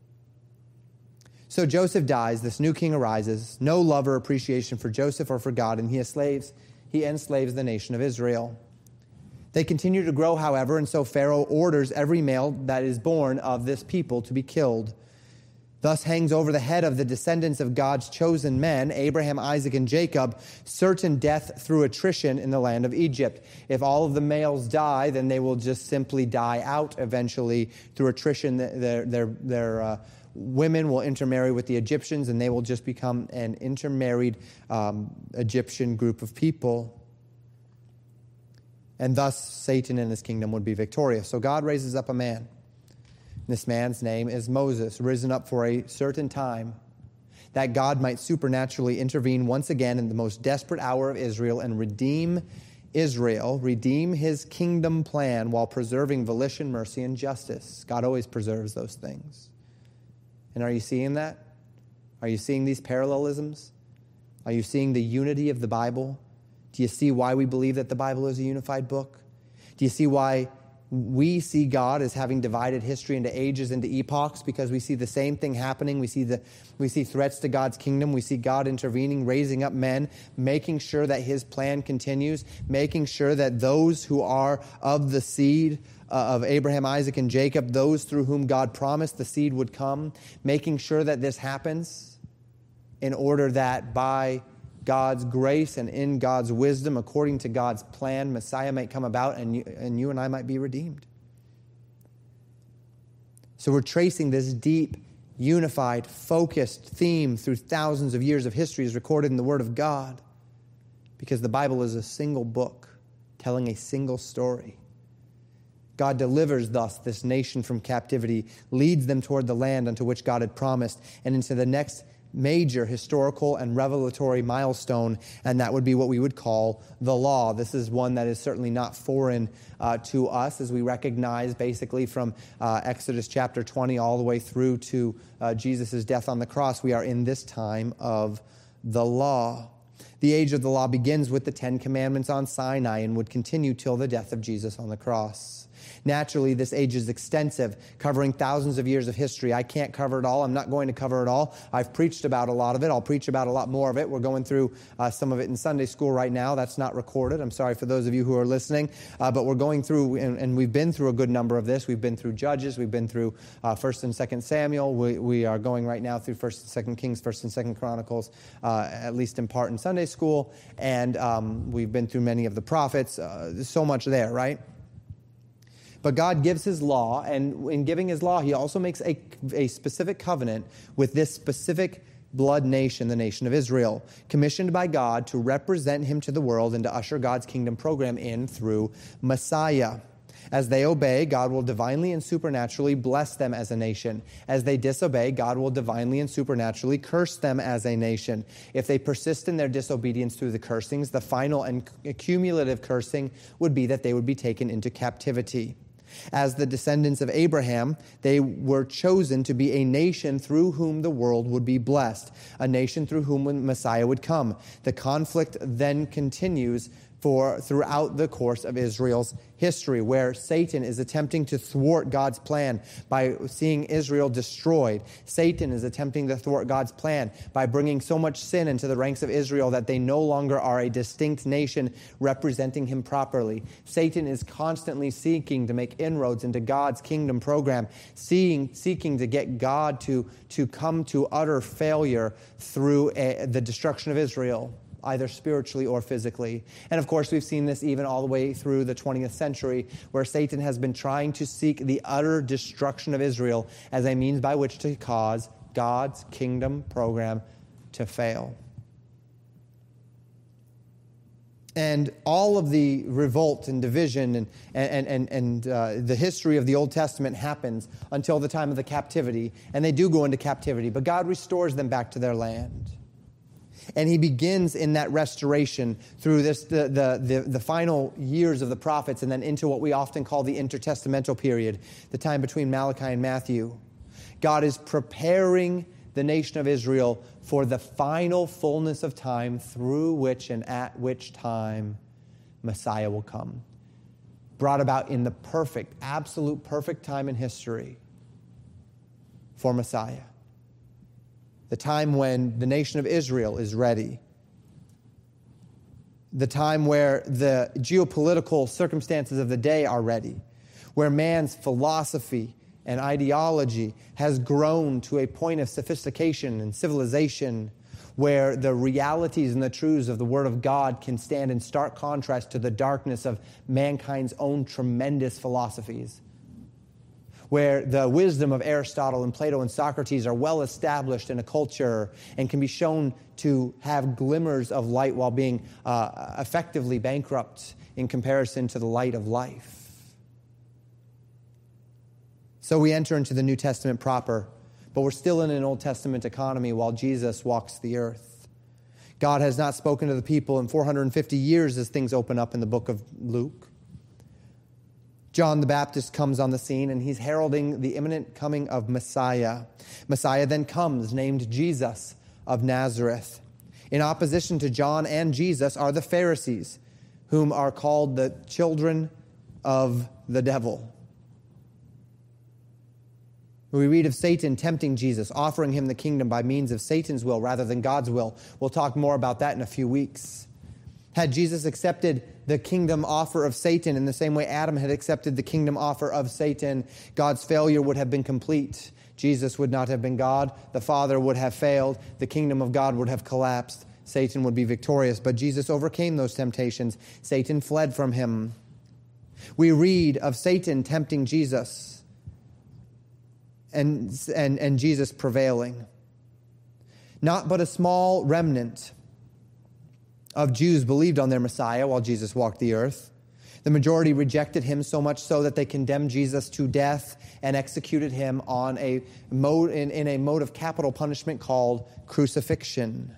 So Joseph dies, this new king arises, no love or appreciation for Joseph or for God, and he enslaves the nation of Israel. They continue to grow, however, and so Pharaoh orders every male that is born of this people to be killed. Thus hangs over the head of the descendants of God's chosen men, Abraham, Isaac, and Jacob, certain death through attrition in the land of Egypt. If all of the males die, then they will just simply die out eventually through attrition. Their women will intermarry with the Egyptians, and they will just become an intermarried Egyptian group of people. And thus Satan and his kingdom would be victorious. So God raises up a man. This man's name is Moses, risen up for a certain time, that God might supernaturally intervene once again in the most desperate hour of Israel and redeem Israel, redeem his kingdom plan while preserving volition, mercy, and justice. God always preserves those things. And are you seeing that? Are you seeing these parallelisms? Are you seeing the unity of the Bible? Do you see why we believe that the Bible is a unified book? Do you see why we see God as having divided history into ages, into epochs, because we see the same thing happening. We see threats to God's kingdom. We see God intervening, raising up men, making sure that his plan continues, making sure that those who are of the seed of Abraham, Isaac, and Jacob, those through whom God promised the seed would come, making sure that this happens in order that by God's grace and in God's wisdom, according to God's plan, Messiah might come about and you and I might be redeemed. So we're tracing this deep, unified, focused theme through thousands of years of history as recorded in the Word of God, because the Bible is a single book telling a single story. God delivers thus this nation from captivity, leads them toward the land unto which God had promised, and into the next major historical and revelatory milestone, and that would be what we would call the law. This is one that is certainly not foreign to us, as we recognize basically from Exodus chapter 20 all the way through to Jesus' death on the cross. We are in this time of the law. The age of the law begins with the 10 Commandments on Sinai and would continue till the death of Jesus on the cross. Naturally, this age is extensive, covering thousands of years of history. I can't cover it all. I'm not going to cover it all. I've preached about a lot of it. I'll preach about a lot more of it. We're going through some of it in Sunday school right now. That's not recorded. I'm sorry for those of you who are listening. But we're going through, and we've been through a good number of this. We've been through Judges. We've been through 1st and 2nd Samuel. We are going right now through 1st and 2nd Kings, 1st and 2nd Chronicles, at least in part in Sunday school. And we've been through many of the prophets. There's so much there, right? But God gives his law, and in giving his law, he also makes a specific covenant with this specific blood nation, the nation of Israel, commissioned by God to represent him to the world and to usher God's kingdom program in through Messiah. As they obey, God will divinely and supernaturally bless them as a nation. As they disobey, God will divinely and supernaturally curse them as a nation. If they persist in their disobedience through the cursings, the final and cumulative cursing would be that they would be taken into captivity. As the descendants of Abraham, they were chosen to be a nation through whom the world would be blessed, a nation through whom Messiah would come. The conflict then continues throughout the course of Israel's history, where Satan is attempting to thwart God's plan by seeing Israel destroyed. Satan is attempting to thwart God's plan by bringing so much sin into the ranks of Israel that they no longer are a distinct nation representing him properly. Satan is constantly seeking to make inroads into God's kingdom program, seeking to get God to come to utter failure through the destruction of Israel, either spiritually or physically. And of course, we've seen this even all the way through the 20th century, where Satan has been trying to seek the utter destruction of Israel as a means by which to cause God's kingdom program to fail. And all of the revolt and division and the history of the Old Testament happens until the time of the captivity. And they do go into captivity, but God restores them back to their land. And he begins in that restoration through the final years of the prophets and then into what we often call the intertestamental period, the time between Malachi and Matthew. God is preparing the nation of Israel for the final fullness of time through which and at which time Messiah will come. Brought about in the perfect, absolute perfect time in history for Messiah. The time when the nation of Israel is ready. The time where the geopolitical circumstances of the day are ready. Where man's philosophy and ideology has grown to a point of sophistication and civilization, where the realities and the truths of the Word of God can stand in stark contrast to the darkness of mankind's own tremendous philosophies. Where the wisdom of Aristotle and Plato and Socrates are well established in a culture and can be shown to have glimmers of light while being effectively bankrupt in comparison to the light of life. So we enter into the New Testament proper, but we're still in an Old Testament economy while Jesus walks the earth. God has not spoken to the people in 450 years as things open up in the book of Luke. John the Baptist comes on the scene, and he's heralding the imminent coming of Messiah. Messiah then comes, named Jesus of Nazareth. In opposition to John and Jesus are the Pharisees, whom are called the children of the devil. We read of Satan tempting Jesus, offering him the kingdom by means of Satan's will rather than God's will. We'll talk more about that in a few weeks. Had Jesus accepted the kingdom offer of Satan in the same way Adam had accepted the kingdom offer of Satan, God's failure would have been complete. Jesus would not have been God. The Father would have failed. The kingdom of God would have collapsed. Satan would be victorious. But Jesus overcame those temptations. Satan fled from him. We read of Satan tempting Jesus and Jesus prevailing. Not but a small remnant of Jews believed on their Messiah while Jesus walked the earth. The majority rejected him so much so that they condemned Jesus to death and executed him on a mode in a mode of capital punishment called crucifixion.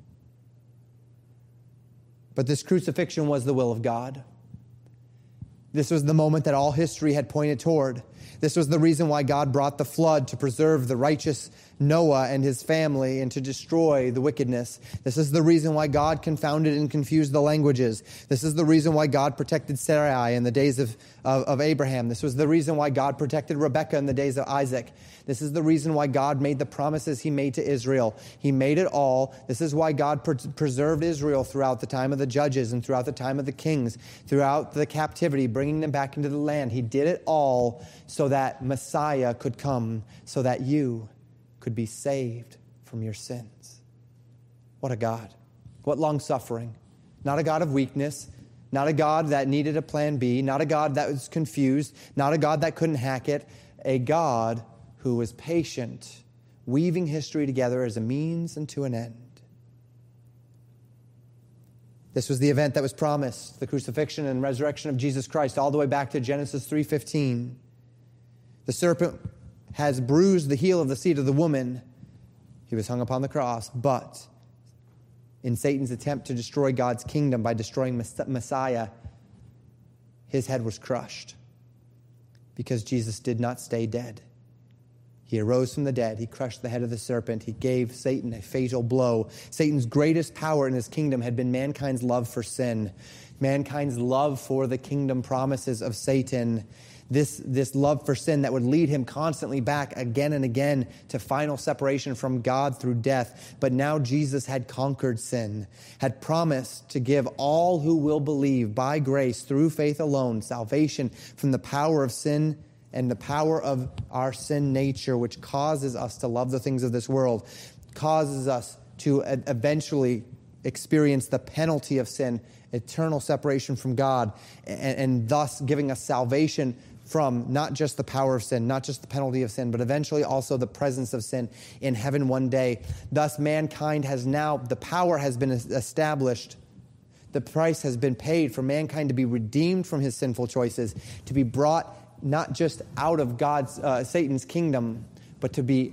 But this crucifixion was the will of God. This was the moment that all history had pointed toward. This was the reason why God brought the flood, to preserve the righteous Noah and his family and to destroy the wickedness. This is the reason why God confounded and confused the languages. This is the reason why God protected Sarai in the days of Abraham. This was the reason why God protected Rebekah in the days of Isaac. This is the reason why God made the promises he made to Israel. He made it all. This is why God preserved Israel throughout the time of the judges and throughout the time of the kings, throughout the captivity, bringing them back into the land. He did it all so that Messiah could come, so that you could be saved from your sins. What a God. What long-suffering. Not a God of weakness. Not a God that needed a plan B. Not a God that was confused. Not a God that couldn't hack it. A God who was patient, weaving history together as a means and to an end. This was the event that was promised, the crucifixion and resurrection of Jesus Christ, all the way back to Genesis 3:15. The serpent has bruised the heel of the seed of the woman. He was hung upon the cross, but in Satan's attempt to destroy God's kingdom by destroying Messiah, his head was crushed because Jesus did not stay dead. He arose from the dead. He crushed the head of the serpent. He gave Satan a fatal blow. Satan's greatest power in his kingdom had been mankind's love for sin, mankind's love for the kingdom promises of Satan, this love for sin that would lead him constantly back again and again to final separation from God through death. But now Jesus had conquered sin, had promised to give all who will believe by grace through faith alone salvation from the power of sin and the power of our sin nature, which causes us to love the things of this world, causes us to eventually experience the penalty of sin, eternal separation from God, and thus giving us salvation from not just the power of sin, not just the penalty of sin, but eventually also the presence of sin in heaven one day. Thus, mankind has now, the power has been established. The price has been paid for mankind to be redeemed from his sinful choices, to be brought not just out of Satan's kingdom, but to be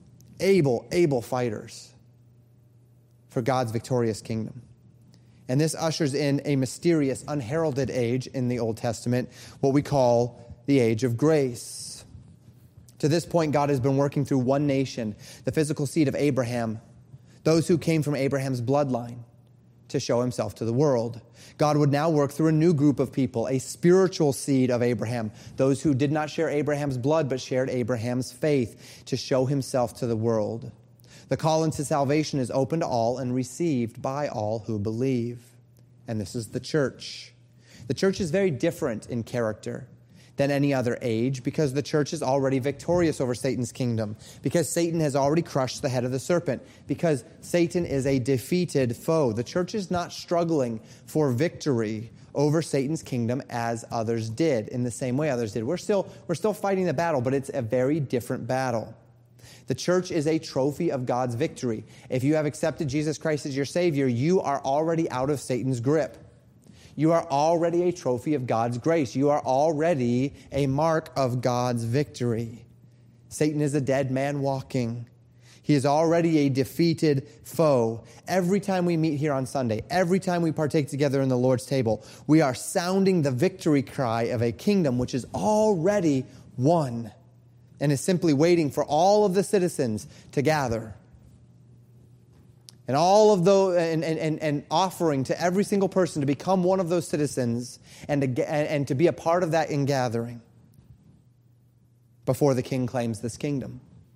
able fighters for God's victorious kingdom. And this ushers in a mysterious, unheralded age in the Old Testament, what we call the age of grace. To this point, God has been working through one nation, the physical seed of Abraham, those who came from Abraham's bloodline, to show himself to the world. God would now work through a new group of people, a spiritual seed of Abraham, those who did not share Abraham's blood but shared Abraham's faith, to show himself to the world. The call into salvation is open to all and received by all who believe. And this is the church. The church is very different in character than any other age, because the church is already victorious over Satan's kingdom, because Satan has already crushed the head of the serpent, because Satan is a defeated foe. The church is not struggling for victory over Satan's kingdom as others did, in the same way others did. We're still fighting the battle, but it's a very different battle. The church is a trophy of God's victory. If you have accepted Jesus Christ as your Savior, you are already out of Satan's grip. You are already a trophy of God's grace. You are already a mark of God's victory. Satan is a dead man walking. He is already a defeated foe. Every time we meet here on Sunday, every time we partake together in the Lord's table, we are sounding the victory cry of a kingdom which is already won and is simply waiting for all of the citizens to gather. And all of those, and offering to every single person to become one of those citizens and to be a part of that ingathering before the king claims this kingdom.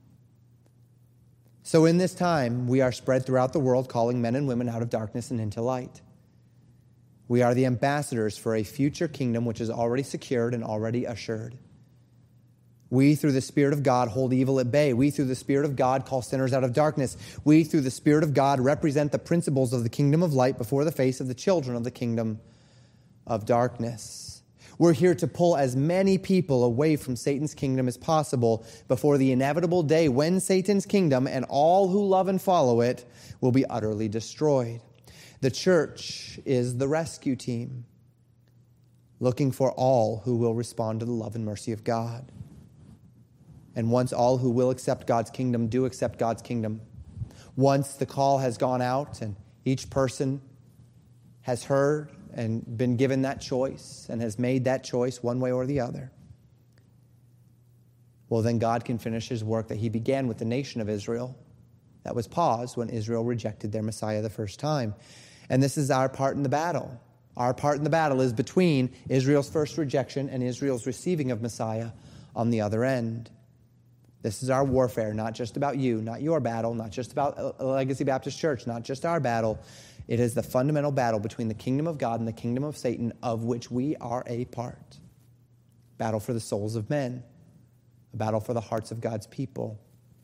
So in this time, we are spread throughout the world, calling men and women out of darkness and into light. We are the ambassadors for a future kingdom which is already secured and already assured. We, through the Spirit of God, hold evil at bay. We, through the Spirit of God, call sinners out of darkness. We, through the Spirit of God, represent the principles of the kingdom of light before the face of the children of the kingdom of darkness. We're here to pull as many people away from Satan's kingdom as possible before the inevitable day when Satan's kingdom and all who love and follow it will be utterly destroyed. The church is the rescue team, looking for all who will respond to the love and mercy of God. And once all who will accept God's kingdom do accept God's kingdom, once the call has gone out and each person has heard and been given that choice and has made that choice one way or the other, well, then God can finish his work that he began with the nation of Israel that was paused when Israel rejected their Messiah the first time. And this is our part in the battle. Our part in the battle is between Israel's first rejection and Israel's receiving of Messiah on the other end. This is our warfare, not just about you, not your battle, not just about Legacy Baptist Church, not just our battle. It is the fundamental battle between the kingdom of God and the kingdom of Satan, of which we are a part. Battle for the souls of men, a battle for the hearts of God's people.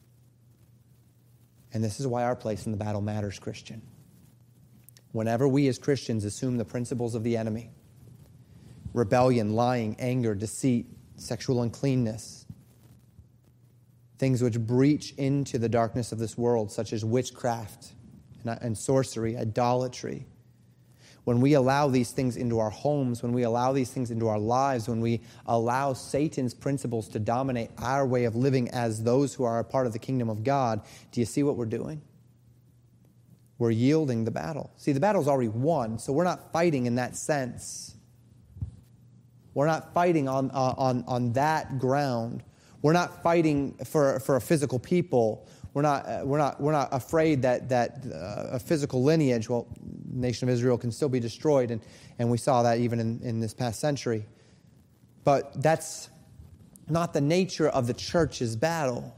And this is why our place in the battle matters, Christian. Whenever we as Christians assume the principles of the enemy, rebellion, lying, anger, deceit, sexual uncleanness, things which breach into the darkness of this world, such as witchcraft and sorcery, idolatry. When we allow these things into our homes, when we allow these things into our lives, when we allow Satan's principles to dominate our way of living as those who are a part of the kingdom of God, do you see what we're doing? We're yielding the battle. See, the battle's already won, so we're not fighting in that sense. We're not fighting on that ground. We're not fighting for a physical people. We're not afraid that a physical lineage, the nation of Israel can still be destroyed, and we saw that even in this past century. But that's not the nature of the church's battle.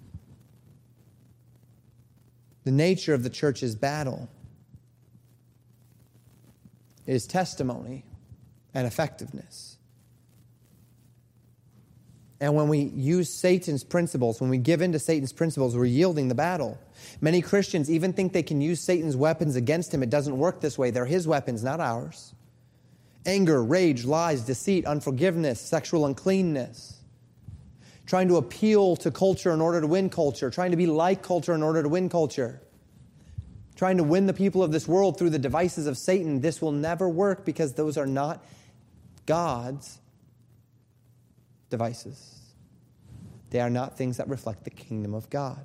The nature of the church's battle is testimony and effectiveness. And when we use Satan's principles, when we give in to Satan's principles, we're yielding the battle. Many Christians even think they can use Satan's weapons against him. It doesn't work this way. They're his weapons, not ours. Anger, rage, lies, deceit, unforgiveness, sexual uncleanness. Trying to appeal to culture in order to win culture. Trying to be like culture in order to win culture. Trying to win the people of this world through the devices of Satan. This will never work because those are not God's devices. They are not things that reflect the kingdom of God.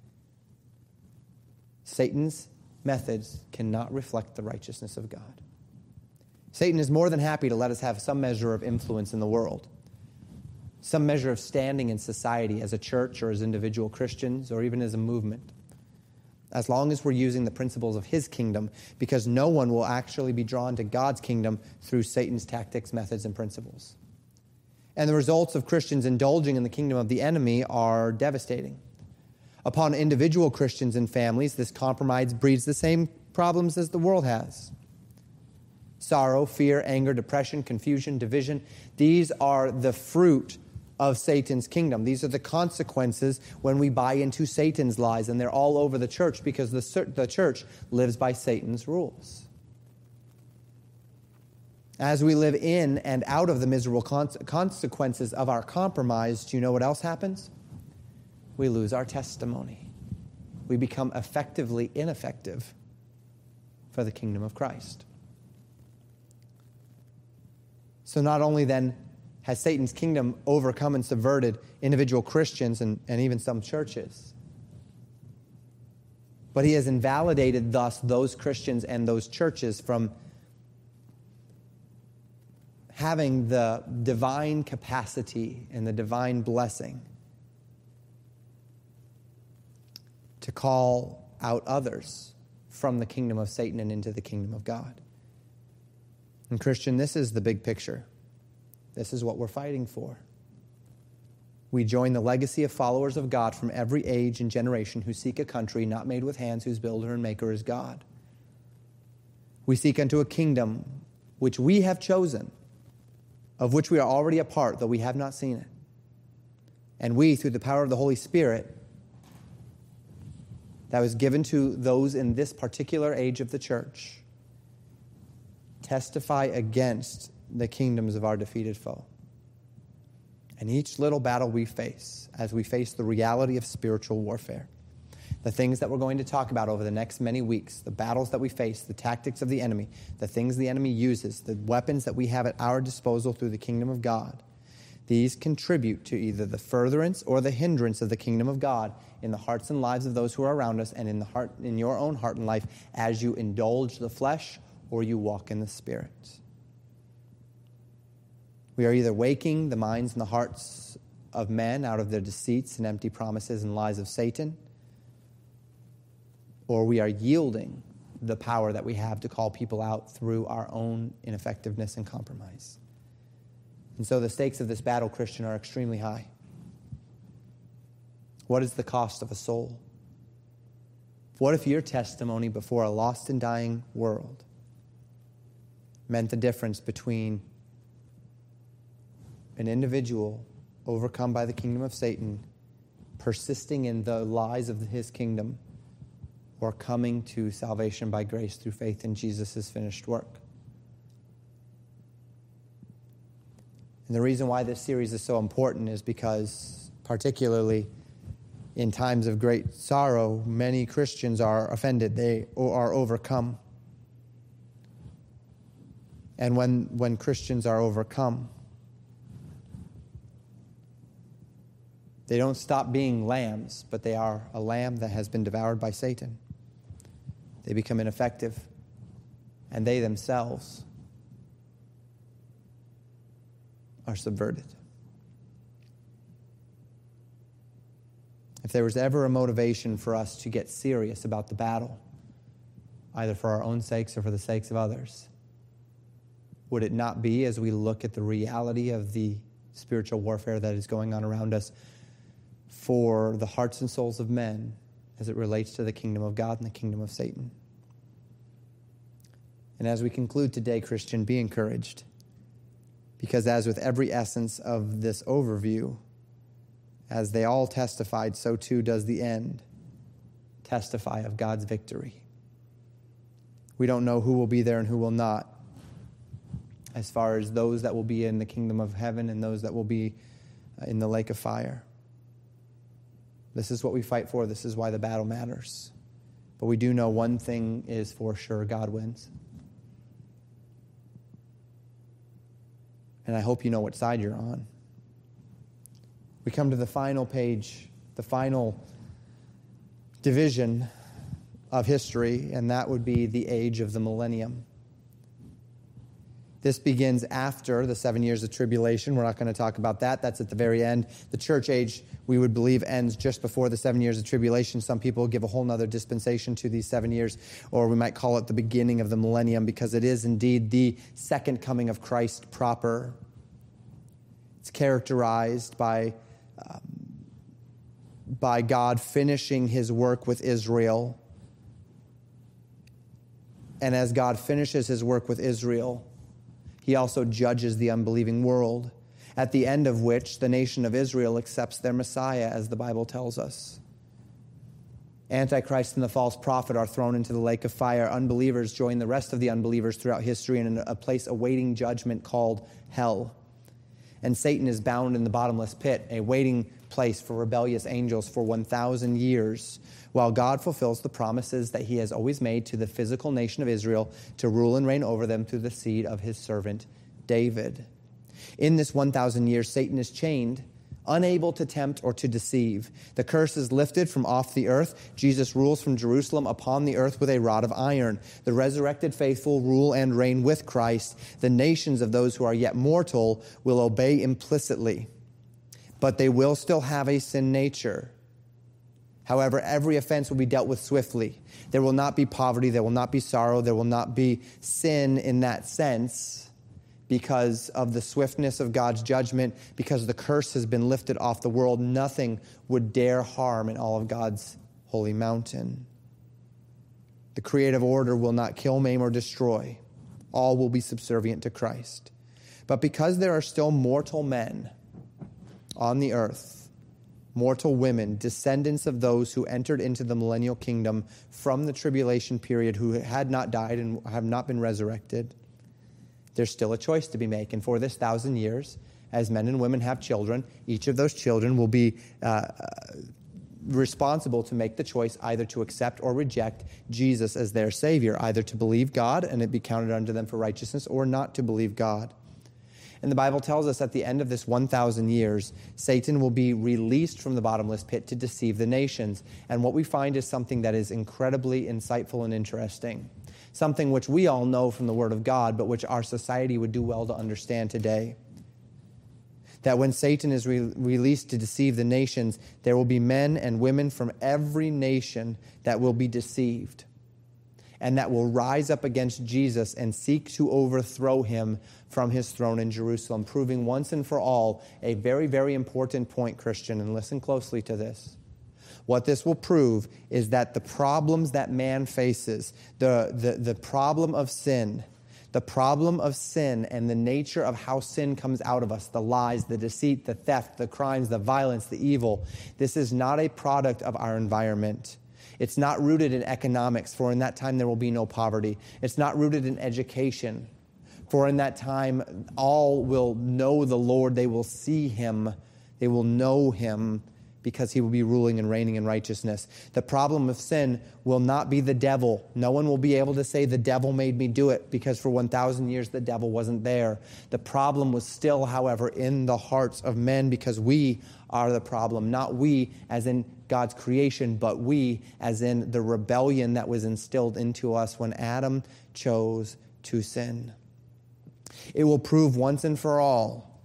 Satan's methods cannot reflect the righteousness of God. Satan is more than happy to let us have some measure of influence in the world, some measure of standing in society as a church or as individual Christians or even as a movement, as long as we're using the principles of his kingdom, because no one will actually be drawn to God's kingdom through Satan's tactics, methods, and principles. And the results of Christians indulging in the kingdom of the enemy are devastating. Upon individual Christians and families, this compromise breeds the same problems as the world has. Sorrow, fear, anger, depression, confusion, division. These are the fruit of Satan's kingdom. These are the consequences when we buy into Satan's lies, and they're all over the church because the church lives by Satan's rules. As we live in and out of the miserable consequences of our compromise, do you know what else happens? We lose our testimony. We become effectively ineffective for the kingdom of Christ. So not only then has Satan's kingdom overcome and subverted individual Christians and even some churches, but he has invalidated thus those Christians and those churches from having the divine capacity and the divine blessing to call out others from the kingdom of Satan and into the kingdom of God. And Christian, this is the big picture. This is what we're fighting for. We join the legacy of followers of God from every age and generation who seek a country not made with hands, whose builder and maker is God. We seek unto a kingdom which we have chosen, of which we are already a part, though we have not seen it. And we, through the power of the Holy Spirit, that was given to those in this particular age of the church, testify against the kingdoms of our defeated foe. And each little battle we face, as we face the reality of spiritual warfare, the things that we're going to talk about over the next many weeks, the battles that we face, the tactics of the enemy, the things the enemy uses, the weapons that we have at our disposal through the kingdom of God, these contribute to either the furtherance or the hindrance of the kingdom of God in the hearts and lives of those who are around us and in your own heart and life as you indulge the flesh or you walk in the Spirit. We are either waking the minds and the hearts of men out of their deceits and empty promises and lies of Satan, or we are yielding the power that we have to call people out through our own ineffectiveness and compromise. And so the stakes of this battle, Christian, are extremely high. What is the cost of a soul? What if your testimony before a lost and dying world meant the difference between an individual overcome by the kingdom of Satan, persisting in the lies of his kingdom, or coming to salvation by grace through faith in Jesus' finished work? And the reason why this series is so important is because, particularly in times of great sorrow, many Christians are offended. They are overcome. And when Christians are overcome, they don't stop being lambs, but they are a lamb that has been devoured by Satan. They become ineffective, and they themselves are subverted. if there was ever a motivation for us to get serious about the battle, either for our own sakes or for the sakes of others, would it not be, as we look at the reality of the spiritual warfare that is going on around us, for the hearts and souls of men as it relates to the kingdom of God and the kingdom of Satan? And as we conclude today, Christian, be encouraged, because as with every essence of this overview, as they all testified, so too does the end testify of God's victory. We don't know who will be there and who will not, as far as those that will be in the kingdom of heaven and those that will be in the lake of fire. This is what we fight for. This is why the battle matters. But we do know one thing is for sure: God wins. And I hope you know what side you're on. We come to the final page, the final division of history, and that would be the age of the millennium. This begins after the 7 years of tribulation. We're not going to talk about that. That's at the very end. The church age, we would believe, ends just before the 7 years of tribulation. Some people give a whole nother dispensation to these 7 years, or we might call it the beginning of the millennium, because it is indeed the second coming of Christ proper. It's characterized by God finishing his work with Israel. And as God finishes his work with Israel, he also judges the unbelieving world, at the end of which the nation of Israel accepts their Messiah, as the Bible tells us. Antichrist and the false prophet are thrown into the lake of fire. Unbelievers join the rest of the unbelievers throughout history in a place awaiting judgment called hell. And Satan is bound in the bottomless pit, a waiting place for rebellious angels for 1,000 years, while God fulfills the promises that he has always made to the physical nation of Israel to rule and reign over them through the seed of his servant David. In this 1,000 years, Satan is chained, unable to tempt or to deceive. The curse is lifted from off the earth. Jesus rules from Jerusalem upon the earth with a rod of iron. The resurrected faithful rule and reign with Christ. The nations of those who are yet mortal will obey implicitly, but they will still have a sin nature. However, every offense will be dealt with swiftly. There will not be poverty, there will not be sorrow, there will not be sin in that sense, because of the swiftness of God's judgment, because the curse has been lifted off the world. Nothing would dare harm in all of God's holy mountain. The creative order will not kill, maim, or destroy. All will be subservient to Christ. But because there are still mortal men on the earth, mortal women, descendants of those who entered into the millennial kingdom from the tribulation period, who had not died and have not been resurrected, there's still a choice to be made. And for this 1,000 years, as men and women have children, each of those children will be responsible to make the choice either to accept or reject Jesus as their Savior, either to believe God and it be counted unto them for righteousness, or not to believe God. And the Bible tells us at the end of this 1,000 years, Satan will be released from the bottomless pit to deceive the nations. And what we find is something that is incredibly insightful and interesting. Something which we all know from the Word of God, but which our society would do well to understand today. That when Satan is released to deceive the nations, there will be men and women from every nation that will be deceived, and that will rise up against Jesus and seek to overthrow him from his throne in Jerusalem, proving once and for all a very, very important point, Christian, and listen closely to this. What this will prove is that the problems that man faces, the problem of sin and the nature of how sin comes out of us, the lies, the deceit, the theft, the crimes, the violence, the evil, this is not a product of our environment. It's not rooted in economics, for in that time there will be no poverty. It's not rooted in education, for in that time all will know the Lord. They will see him. They will know him, because he will be ruling and reigning in righteousness. The problem of sin will not be the devil. No one will be able to say the devil made me do it, because for 1,000 years the devil wasn't there. The problem was still, however, in the hearts of men, because we are the problem. Not we as in God's creation, but we as in the rebellion that was instilled into us when Adam chose to sin. It will prove once and for all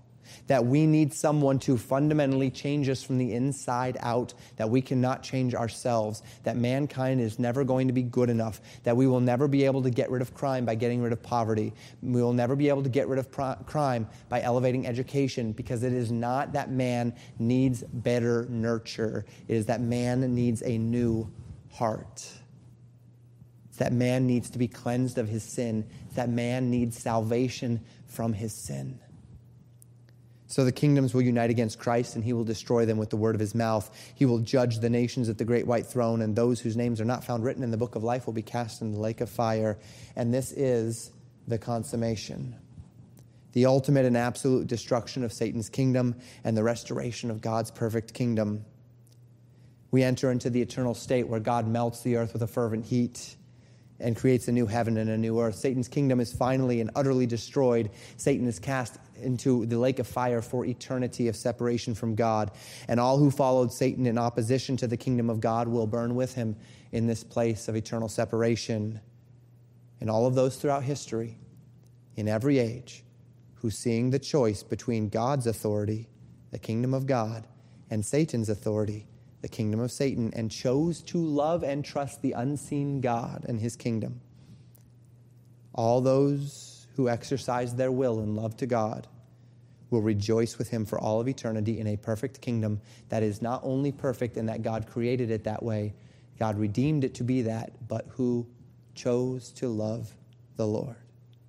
that we need someone to fundamentally change us from the inside out, that we cannot change ourselves, that mankind is never going to be good enough, that we will never be able to get rid of crime by getting rid of poverty. We will never be able to get rid of crime by elevating education, because it is not that man needs better nurture. It is that man needs a new heart. It's that man needs to be cleansed of his sin. It's that man needs salvation from his sin. So the kingdoms will unite against Christ, and he will destroy them with the word of his mouth. He will judge the nations at the great white throne, and those whose names are not found written in the book of life will be cast in the lake of fire. And this is the consummation, the ultimate and absolute destruction of Satan's kingdom and the restoration of God's perfect kingdom. We enter into the eternal state where God melts the earth with a fervent heat and creates a new heaven and a new earth. Satan's kingdom is finally and utterly destroyed. Satan is cast into the lake of fire for eternity of separation from God. And all who followed Satan in opposition to the kingdom of God will burn with him in this place of eternal separation. And all of those throughout history, in every age, who seeing the choice between God's authority, the kingdom of God, and Satan's authority, the kingdom of Satan, and chose to love and trust the unseen God and his kingdom. All those who exercise their will in love to God will rejoice with him for all of eternity in a perfect kingdom that is not only perfect in that God created it that way, God redeemed it to be that, but who chose to love the Lord.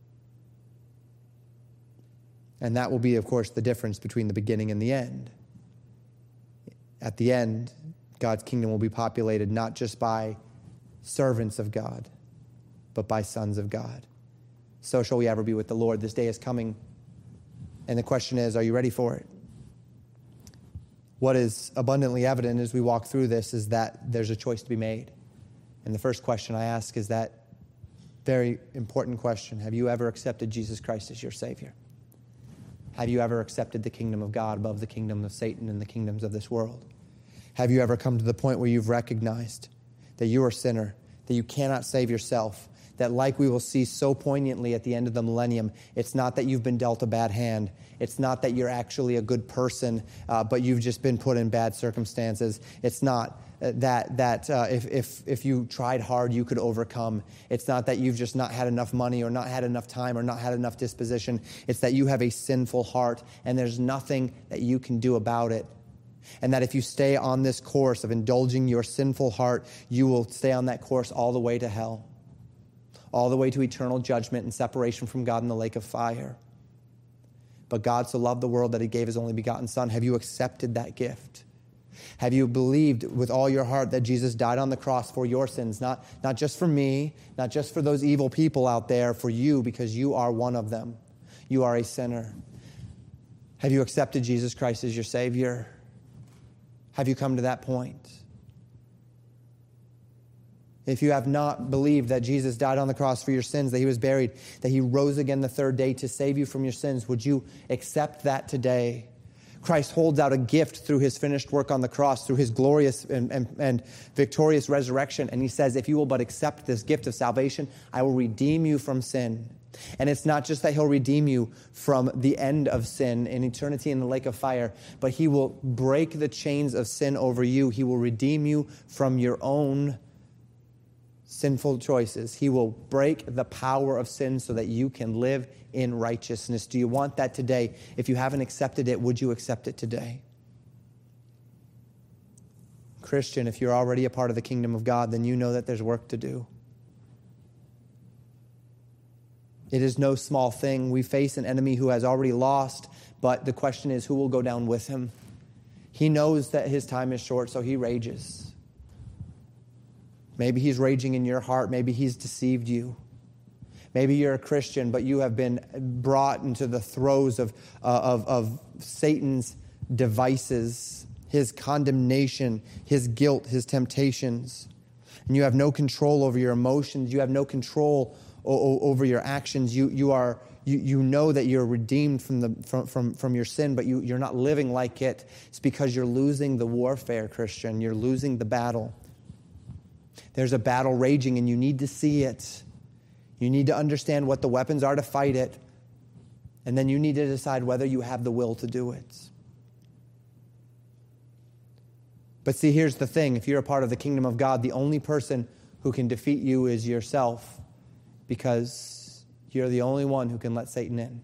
And that will be, of course, the difference between the beginning and the end. At the end, God's kingdom will be populated not just by servants of God, but by sons of God. So shall we ever be with the Lord. This day is coming. And the question is, are you ready for it? What is abundantly evident as we walk through this is that there's a choice to be made. And the first question I ask is that very important question. Have you ever accepted Jesus Christ as your Savior? Have you ever accepted the kingdom of God above the kingdom of Satan and the kingdoms of this world? Have you ever come to the point where you've recognized that you are a sinner, that you cannot save yourself, that like we will see so poignantly at the end of the millennium, it's not that you've been dealt a bad hand. It's not that you're actually a good person, but you've just been put in bad circumstances. It's not that if you tried hard, you could overcome. It's not that you've just not had enough money or not had enough time or not had enough disposition. It's that you have a sinful heart and there's nothing that you can do about it. And that if you stay on this course of indulging your sinful heart, you will stay on that course all the way to hell, all the way to eternal judgment and separation from God in the lake of fire. But God so loved the world that he gave his only begotten Son. Have you accepted that gift? Have you believed with all your heart that Jesus died on the cross for your sins? Not just for me, not just for those evil people out there, for you, because you are one of them. You are a sinner. Have you accepted Jesus Christ as your Savior? Have you come to that point? If you have not believed that Jesus died on the cross for your sins, that he was buried, that he rose again the third day to save you from your sins, would you accept that today? Christ holds out a gift through his finished work on the cross, through his glorious and victorious resurrection. And he says, if you will but accept this gift of salvation, I will redeem you from sin. And it's not just that he'll redeem you from the end of sin in eternity in the lake of fire, but he will break the chains of sin over you. He will redeem you from your own sinful choices. He will break the power of sin so that you can live in righteousness. Do you want that today? If you haven't accepted it, would you accept it today? Christian, if you're already a part of the kingdom of God, then you know that there's work to do. It is no small thing. We face an enemy who has already lost, but the question is, who will go down with him? He knows that his time is short, so he rages. Maybe he's raging in your heart. Maybe he's deceived you. Maybe you're a Christian, but you have been brought into the throes of Satan's devices, his condemnation, his guilt, his temptations. And you have no control over your emotions. You have no control over your actions. You know that you're redeemed from your sin, but you're not living like it. It's because you're losing the warfare, Christian. You're losing the battle. There's a battle raging, and you need to see it. You need to understand what the weapons are to fight it. And then you need to decide whether you have the will to do it. But see, here's the thing. If you're a part of the kingdom of God, the only person who can defeat you is yourself, because you're the only one who can let Satan in.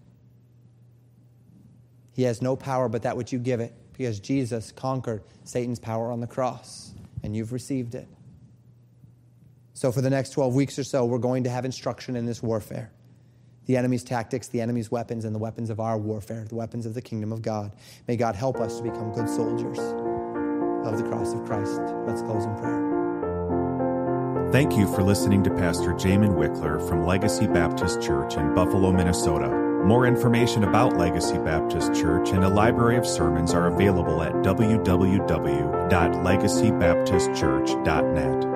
He has no power but that which you give it, because Jesus conquered Satan's power on the cross, and you've received it. So for the next 12 weeks or so, we're going to have instruction in this warfare. The enemy's tactics, the enemy's weapons, and the weapons of our warfare, the weapons of the kingdom of God. May God help us to become good soldiers of the cross of Christ. Let's close in prayer. Thank you for listening to Pastor Jamin Wickler from Legacy Baptist Church in Buffalo, Minnesota. More information about Legacy Baptist Church and a library of sermons are available at www.legacybaptistchurch.net.